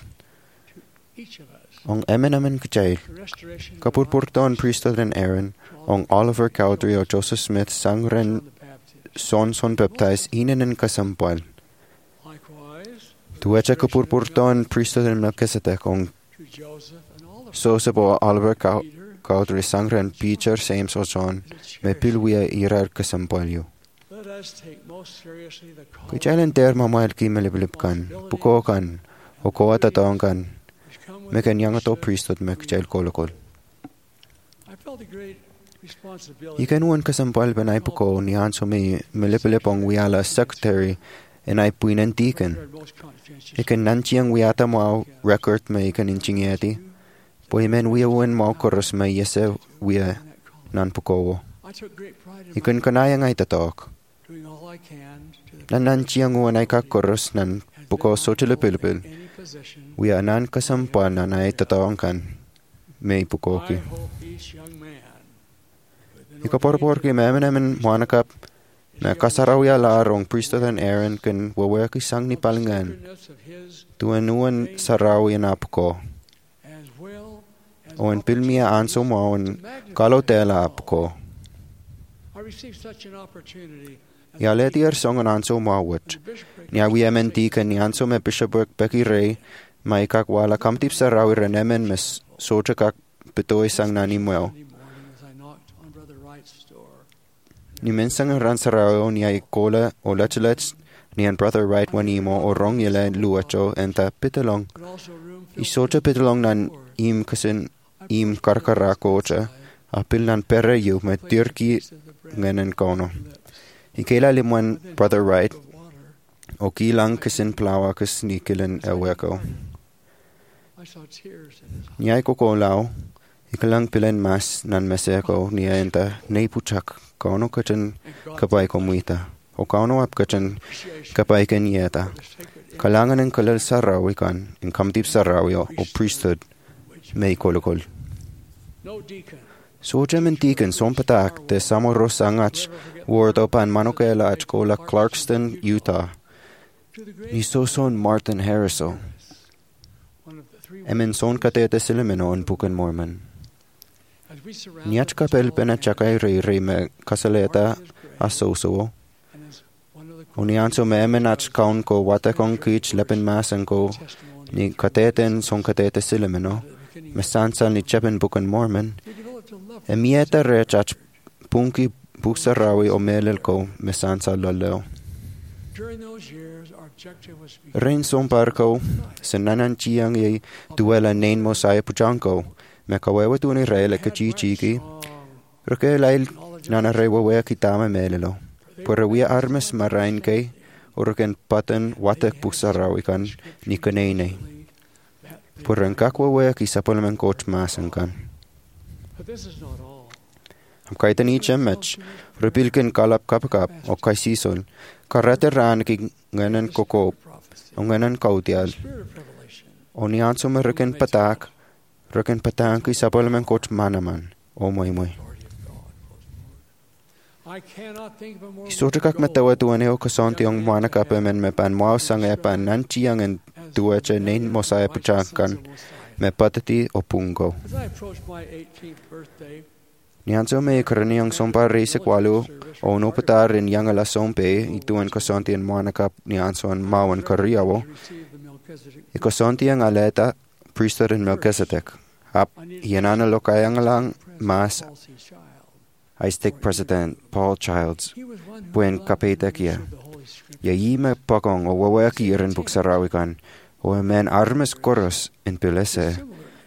Ong emenamen kuchal, kapurpurton priesthood and Aaron, ong Oliver Cowdery o Joseph Smith sangren son son baptized inen en kasampal. Tuwecha kapurpurton priesthood and Melchizedek ong Joseph o Oliver Cowdery sangren Peter, James o John, me pilwia irar kasampalyo. Kuchal enter mamail ki meliblipkan, pukokan, o koatatongan, Mekan yang ato priesthood mek jail kolokol. Ikan uan kasampal banay puko ni Hanso may melipilipong wiala secretary and ay puinan deacon. Ikan nanchiyang wiata mo record may ikan inchingeti. Poimen wia uan mo koros may yese wia nan puko. Ikan kanayang ay tatok. Nan nanchiyang uan ay kakoros nan puko so chilipilipil. We are nan kasampan na ay tataangkan may pukoki. Ikaporpor ki memenemen muanakap na kasarawya larong priesthood and Aaron kan wawaki sang ni palingan tuanuan sarawi na puko. Oen pilmia anso mo on kalotela puko. Yaleti er song an anso mawat. Nia we emen deacon ni anso me Bishopwork Becky Ray mai kak wala kamtip sa rawi renemen mes socha kak betoy sang nani mo. Ni mensang ran sa rawi ni ay kola o lachelech ni an Brother Wright wanimo o rong yela luacho enta pitalong. Isocha pitalong nan im kasin im karkarako cha apil nan pere yu me tirki nganen kono. Ikela limwan Brother Wright o kilang kasin plawa kas ni kilan eweko. Niyay ko kolao, ikalang pilan mas nan meseko niya enta neipuchak kauno kachan kapay komuita o kauno ap kachan kapay kanyeta. Kalangan ng kalal sarawi kan, ng kamtip sarawi o, o priesthood may kolokol. Soja mentikan son patak de samoros angach ward opan manokela at kola Clarkston, Utah. Ni so son Martin Harriso. Emen son katete silimeno on Pukan Mormon. Niach kapel pena chakay rey rey me kasaleta asoso. Unianso me emen ach kaun ko watakong kich lepen masan ko ni kateten son katete silimeno. Mesansal ni chepen Pukan Mormon. Emieta rech ach punki buksarawi o melel ko mesansal laleo. Rein sompar ko sa nanan chiang ye duela nain mo saya pujanko me kawewa tuni rele ka chi chiki rake lail nana rewa we kitama melelo por we armes marain ke orken paten watek pusarawikan ni kanene por en kakwa we ki sapolmen coach masankan am kaitan i chemach repilken kalap kapkap o kaisison karate ran ki nganan kokop o nganan kautial oni ansum reken patak reken patang ki sapolmen coach manaman o moy moy Isotakak matawa tuane o kasonti ang mana kapamen me pan mau sang epan nan chiang en tuache nein mosaya puchakan me patati o pungo. Nianso me karaniang sompa reise kwalu o no patar in yang ala sompe ituan kasonti ang mana kap nianso an mawan kariawo. I kasonti ang aleta priesthood in Melchizedek. Ap yanana lokayang lang mas I stick President Paul Childs, buen kapitakia. Ja yime pakong o wawaki irin buksarawikan, o men armes koros in pilese,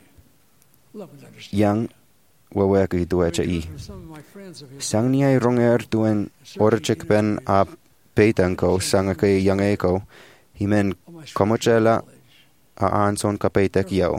yang wawaki duecha i. Sang niya ronger tuen orchik pen a peitanko sang kay yang eko, himen komochela a anson kapitakiao.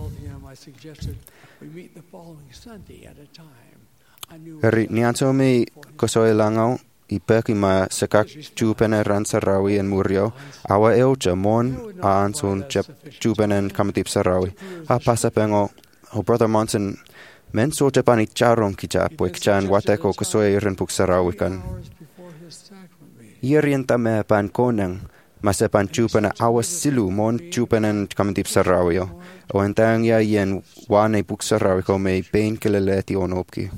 Eri nianso mi kosoe langau I peki ma sekak chupene ransarawi en murio awa eucha mon a ansun chep chupenen kamatip sarawi a pasapengo o brother Monson men so japani charong kicha puekchan wateko kosoe ren puk sarawi kan Ierienta me pan konang masepan chupene awa silu mon chupenen kamatip sarawi o entang ya yen wane puk sarawi ko me pain keleleti onopki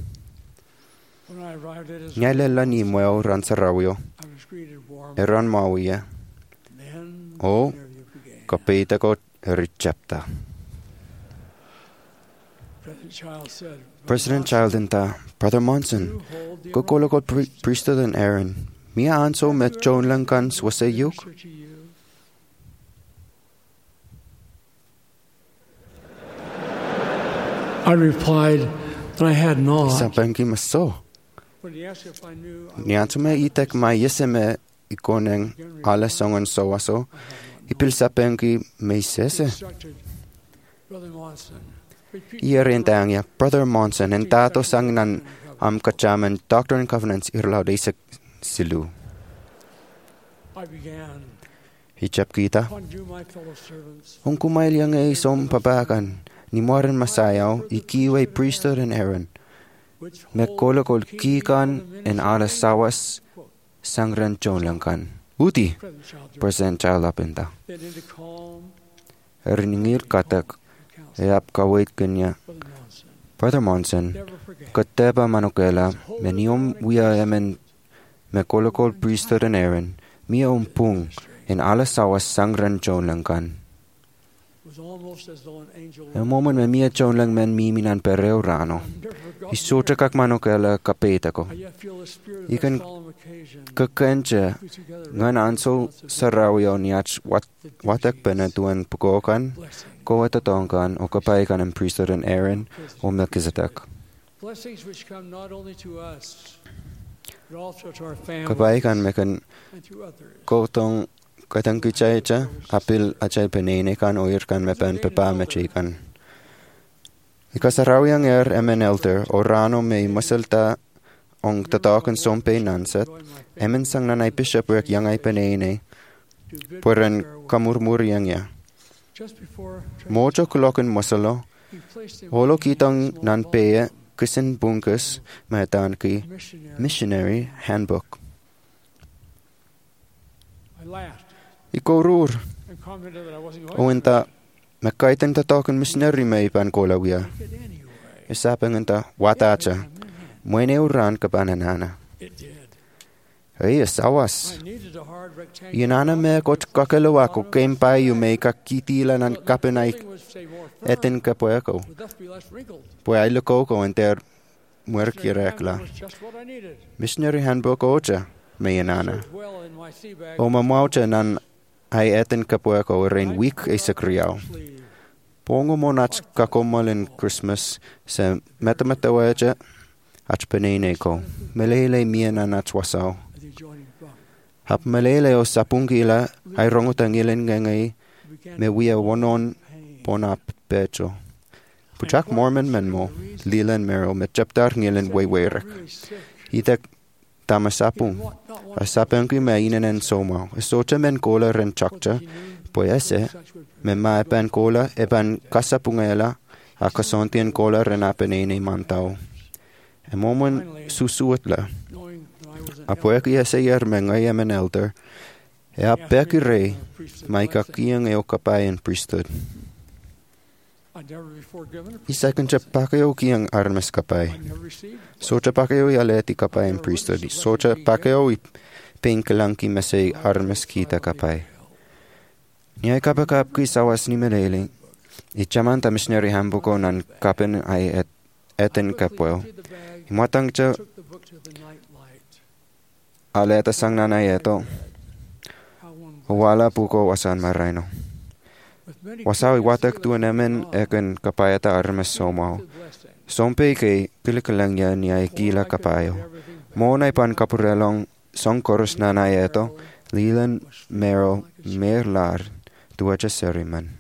Nyalella ni mweo ransarawio. Eran mawia. O kapita ko recepta. President Child inta, Brother Monson, kokolo ko priesthood and Aaron. Mia anso met Joan Lankan swase yuk. I replied that I had not. Sabangi maso. Niantume itek ma yeseme ikoneng ala songon sowaso ipil sapengi meisese. Ierentangya Brother Monson en tato sangnan am kachaman Doctrine and Covenants irlaudesek silu. Hicap kita. Ung kumail e som papakan ni moren masayaw ikiwe priesthood and Aaron. Me kolokol kikan en ala sawas sangran chonlangkan. Uti, President Child apenta. Erningir katak, eap kawait kanya. Brother Monson, kateba manokela, meniom wia emen me kolokol priesthood and Aaron, mia umpung en ala sawas sangran chonlangkan. El moment me mia chonlang men miminan pereo rano. Isota kak manokela kapetako. Ikan kekenche ngan anso sarawio niach watak penatuan pukokan, kowatatongkan o kapaikan en priesthood and Aaron o Melchizedek. Kapaikan mekan kotong Katang kichaicha apil achai penene kan oir kan mepen pepa mechikan. Ikasarawiang er emen elder orano me maselta ong tatakan sompe nanset emen sang nanay bishopwork yang ay penene puren kamurmuriang ya. Mojo kulokin masalo holo kitang nan peye kisin bunkus metan ki missionary handbook. Ikorur. Oenta makaitan tatakan missionary may pan kolawia. Isapang enta watacha. Mwene uran kapananana. Hey, sawas. Yanana me kot kakalawa ko kempay yu may kakitila nan kapenay etin kapoeko. Puay loko ko enter muerkirekla. Missionary handbook ocha. meyanana. O mamaucha nan ai etin kapueko rein week e sakriao. Pongo monach kakomalin Christmas se metamatawaja ach peneineko. Melele miana nach wasao. Hap melele o sapungila ai rongutangilen gangai me wia wonon pona pecho. Puchak Mormon menmo lilan mero met chaptar ngilen waywerik. Itak tamasapung. Asapangki mainen en somo. Esocha men kola ren chakcha. Poyese me maepan kola epan kasapungela akasontien kola ren apenene mantao. E momon susuutla. Apoeki ese yer mengai emen elder. E apeki rei maika kiang e okapayan priesthood. Isakan cha pakeo kiang armes kapay. Socha pakeo yaleti kapayan priesthood. Socha pakeo i penkalanki mesay armes kita kapay. Niay kapakap ki sawas ni melele. Ichamanta missionary hambuko nan kapen ay et eten kapweo. Imatang cha aleta sang nanay eto. Wala puko wasan marino. Wasawi watak tu namen eken kapayata armes somao. Sompe ke kilikalangya niya kila kapayo. Monay pan kapurelong song koros nanay eto. Lilan mero merlar tuacha seriman.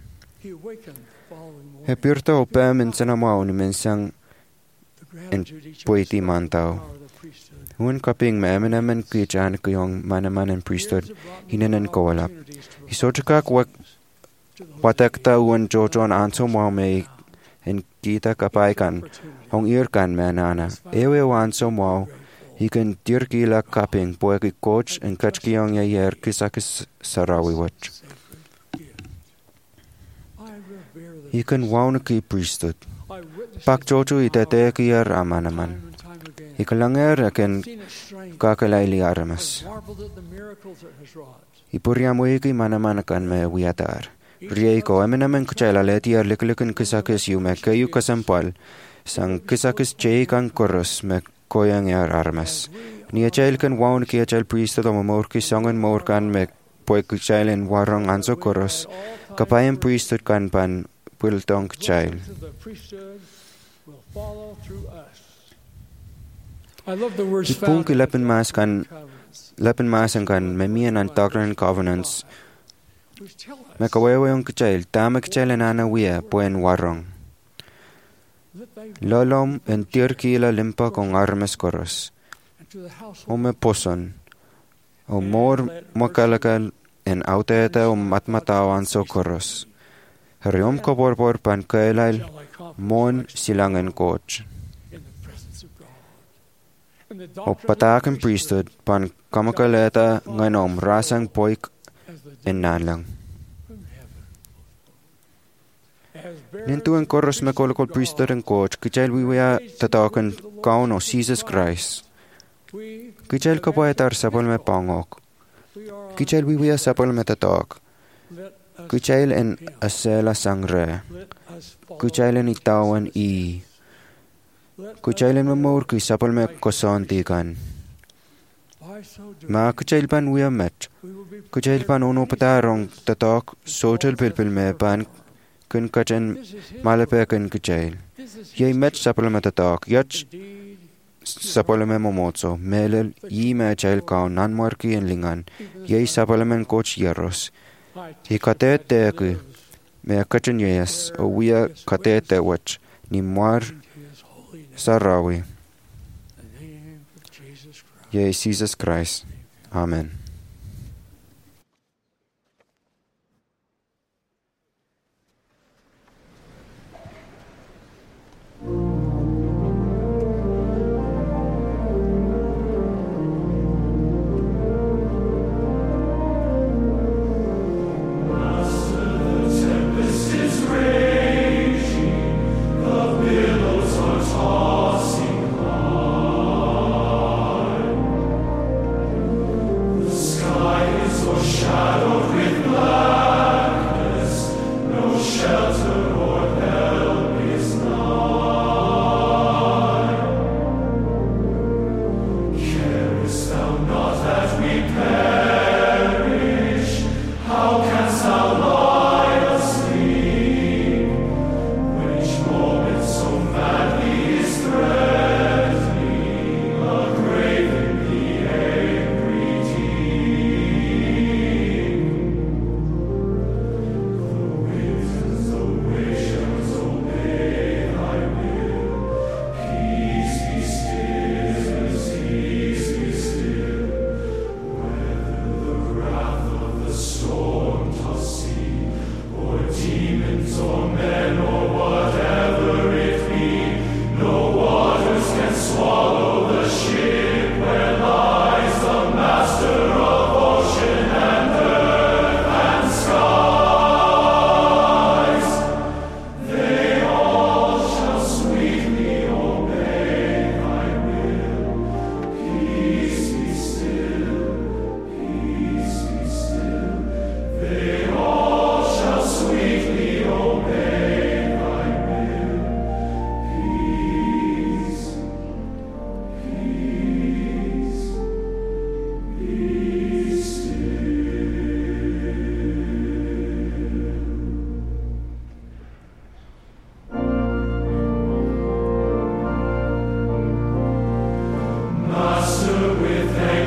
He pirto opem in sanamao ni mensang en poeti mantao. Hun kaping memenemen kichan kuyong manaman en priesthood hinenen koalap. Isochakak wak watakta uan jojon anso mo me en kita kapaikan hong irkan menana. Ewe anso mo hikan tirkila kaping poeki coach en kachkiyong yayer kisakis sarawiwach. Hikan waunaki priesthood. Pak jojo itete kiyar amanaman. Ikalanger aken kakalaili aramas. Ipuriamuiki manamanakan me wiatar. Rieko emenamen kuchaila letiar liklikin kisakis yume kayu kasampal. Sang kisakis cheikan koros me koyang yar aramas. Nia chailkan waun kia chail priesthood o mamorki songan morkan me poy kuchailin warang anso koros. Kapayan priesthood kan pan pultong chail. Ipung ki lepen mas kan lepen mas kan memian an doctrine and covenants. Mekawewe yung kichail tama kichail ana wia poen warong. Lolom en tirkila limpa kong armes koros. Ome poson. O mor makalakal en auteta o matmatawan so koros. Hariom kaborpor pan kailal mon silangan coach. O patakan priesthood pan kamakaleta nganom rasang poik en nanlang. Nintu en koros me kolokol priesthood en coach kichail wiwea tatakan kaon o Jesus Christ. Kichail kapoetar sapol me pangok. Kichail wiwea sapol me tatak. Kichail en asela sangre. Kichail en itawan i. Kuchail en mamor ki sapal me kosonti kan. Ma kuchail pan wia met. Kuchail pan ono patarong tatak social pilpil me pan kun kachen malape kun kuchail. Yei met sapal me tatak yach sapal me momotso melel yi me chail kaun nan marki en lingan. Yei sapal me coach yeros. Hi kate te ku me kachen yes o wia kate te wach ni mar Sarawi. Ye Jesus Christ. Amen. The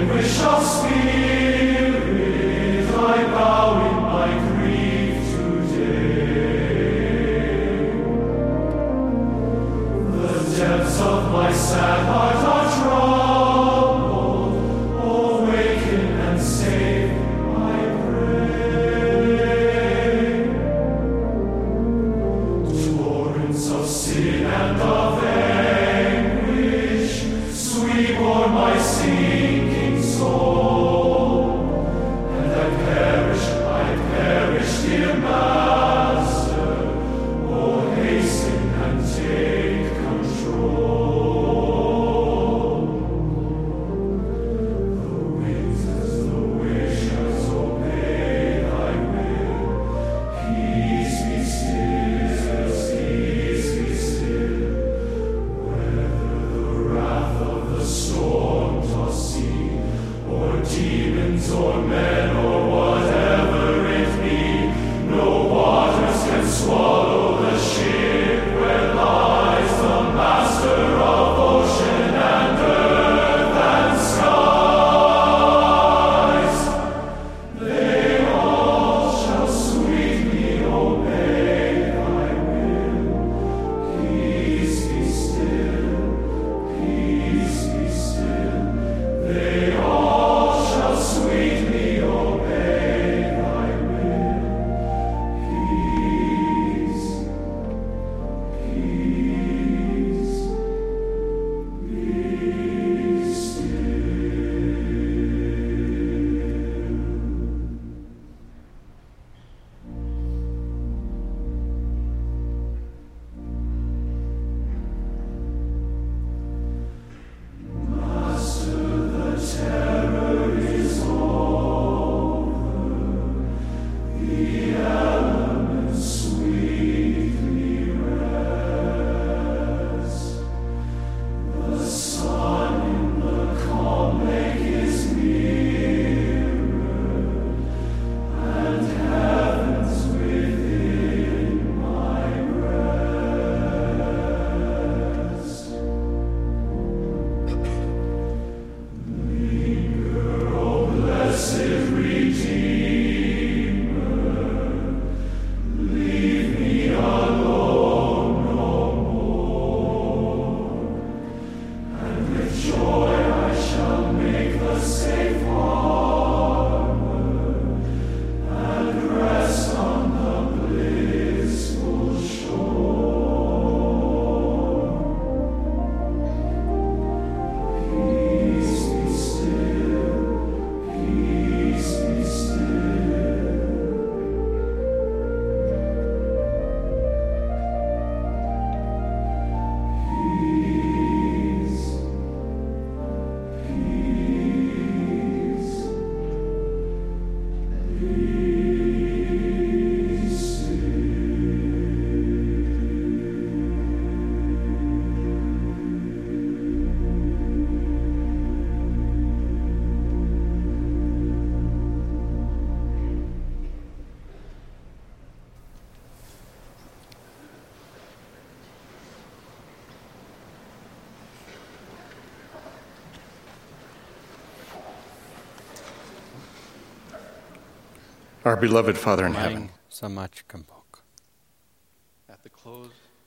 Our beloved Father in heaven, Samach Kampok. at the close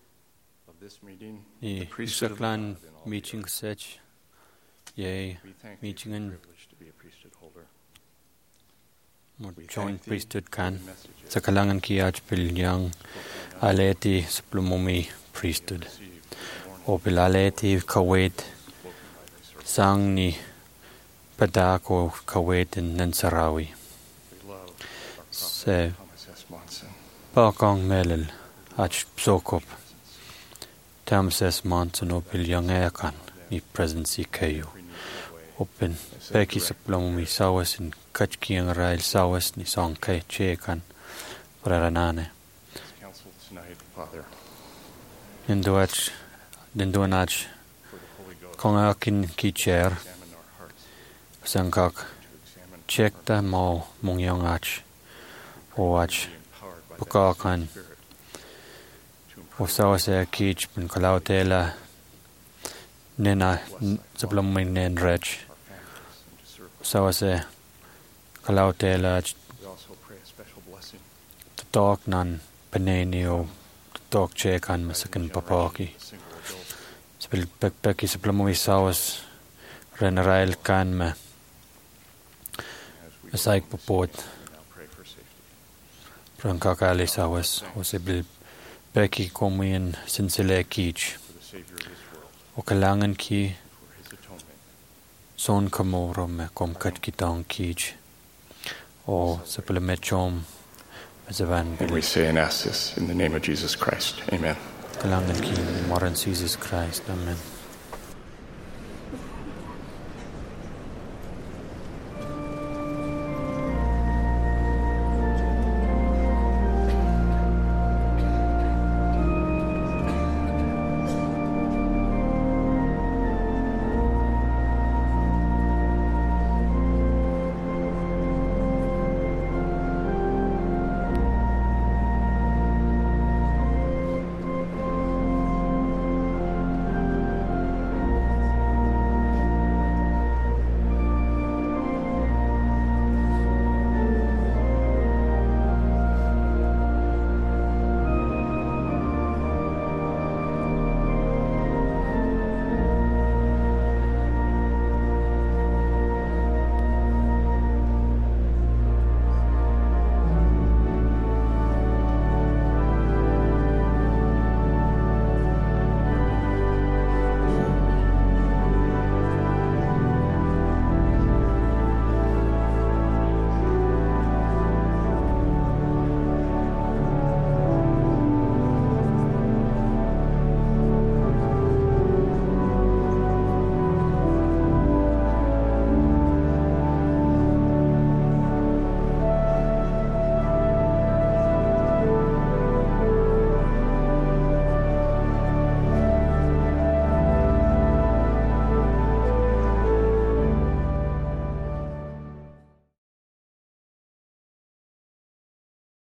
of this meeting, I the priesthood of God Isaklan in all meeting the earth, sech. Yea, we thank you for meeting the in privilege to be a priesthood holder. mo We joint thank thee priesthood for kan. the messages Sa kalangan kiaj pilyang aleti supplemumi priesthood. received this morning, O pilaleti kawait spoken by thy servant. sang ni padako kawait in Nansarawi. We love our Se prophet Thomas S. Monson. bakang melel ach psokop. Tamses Monson o pilyang eakan ni presidency kayo. Open peki supplemumi sawas in kachkiang rail sawas ni song kay chekan praranane. This council tonight, Father, Ninduach Ninduanach for the Holy Ghost, kongakin ki chair examine our hearts, sangkak to examine check our ta hearts, mo mungyangach o ach be empowered by thy bukakan Spirit to o improve sawa sa kich bin kalautela nena supplement nen rech our families and to serve sawa se kalautela We also pray a special blessing talk nan peneni o talk che kan masakan papaki spil pekpeki supplemui sawas renerail kan me asaik popot prankakali sawas o sibil peki komien sinsile kich o kalangan ki son kamoro me komkat kitang kich o supplementum and we say and ask this in the name of Jesus Christ. Amen. Kalangan ki moran Jesus Christ. Amen.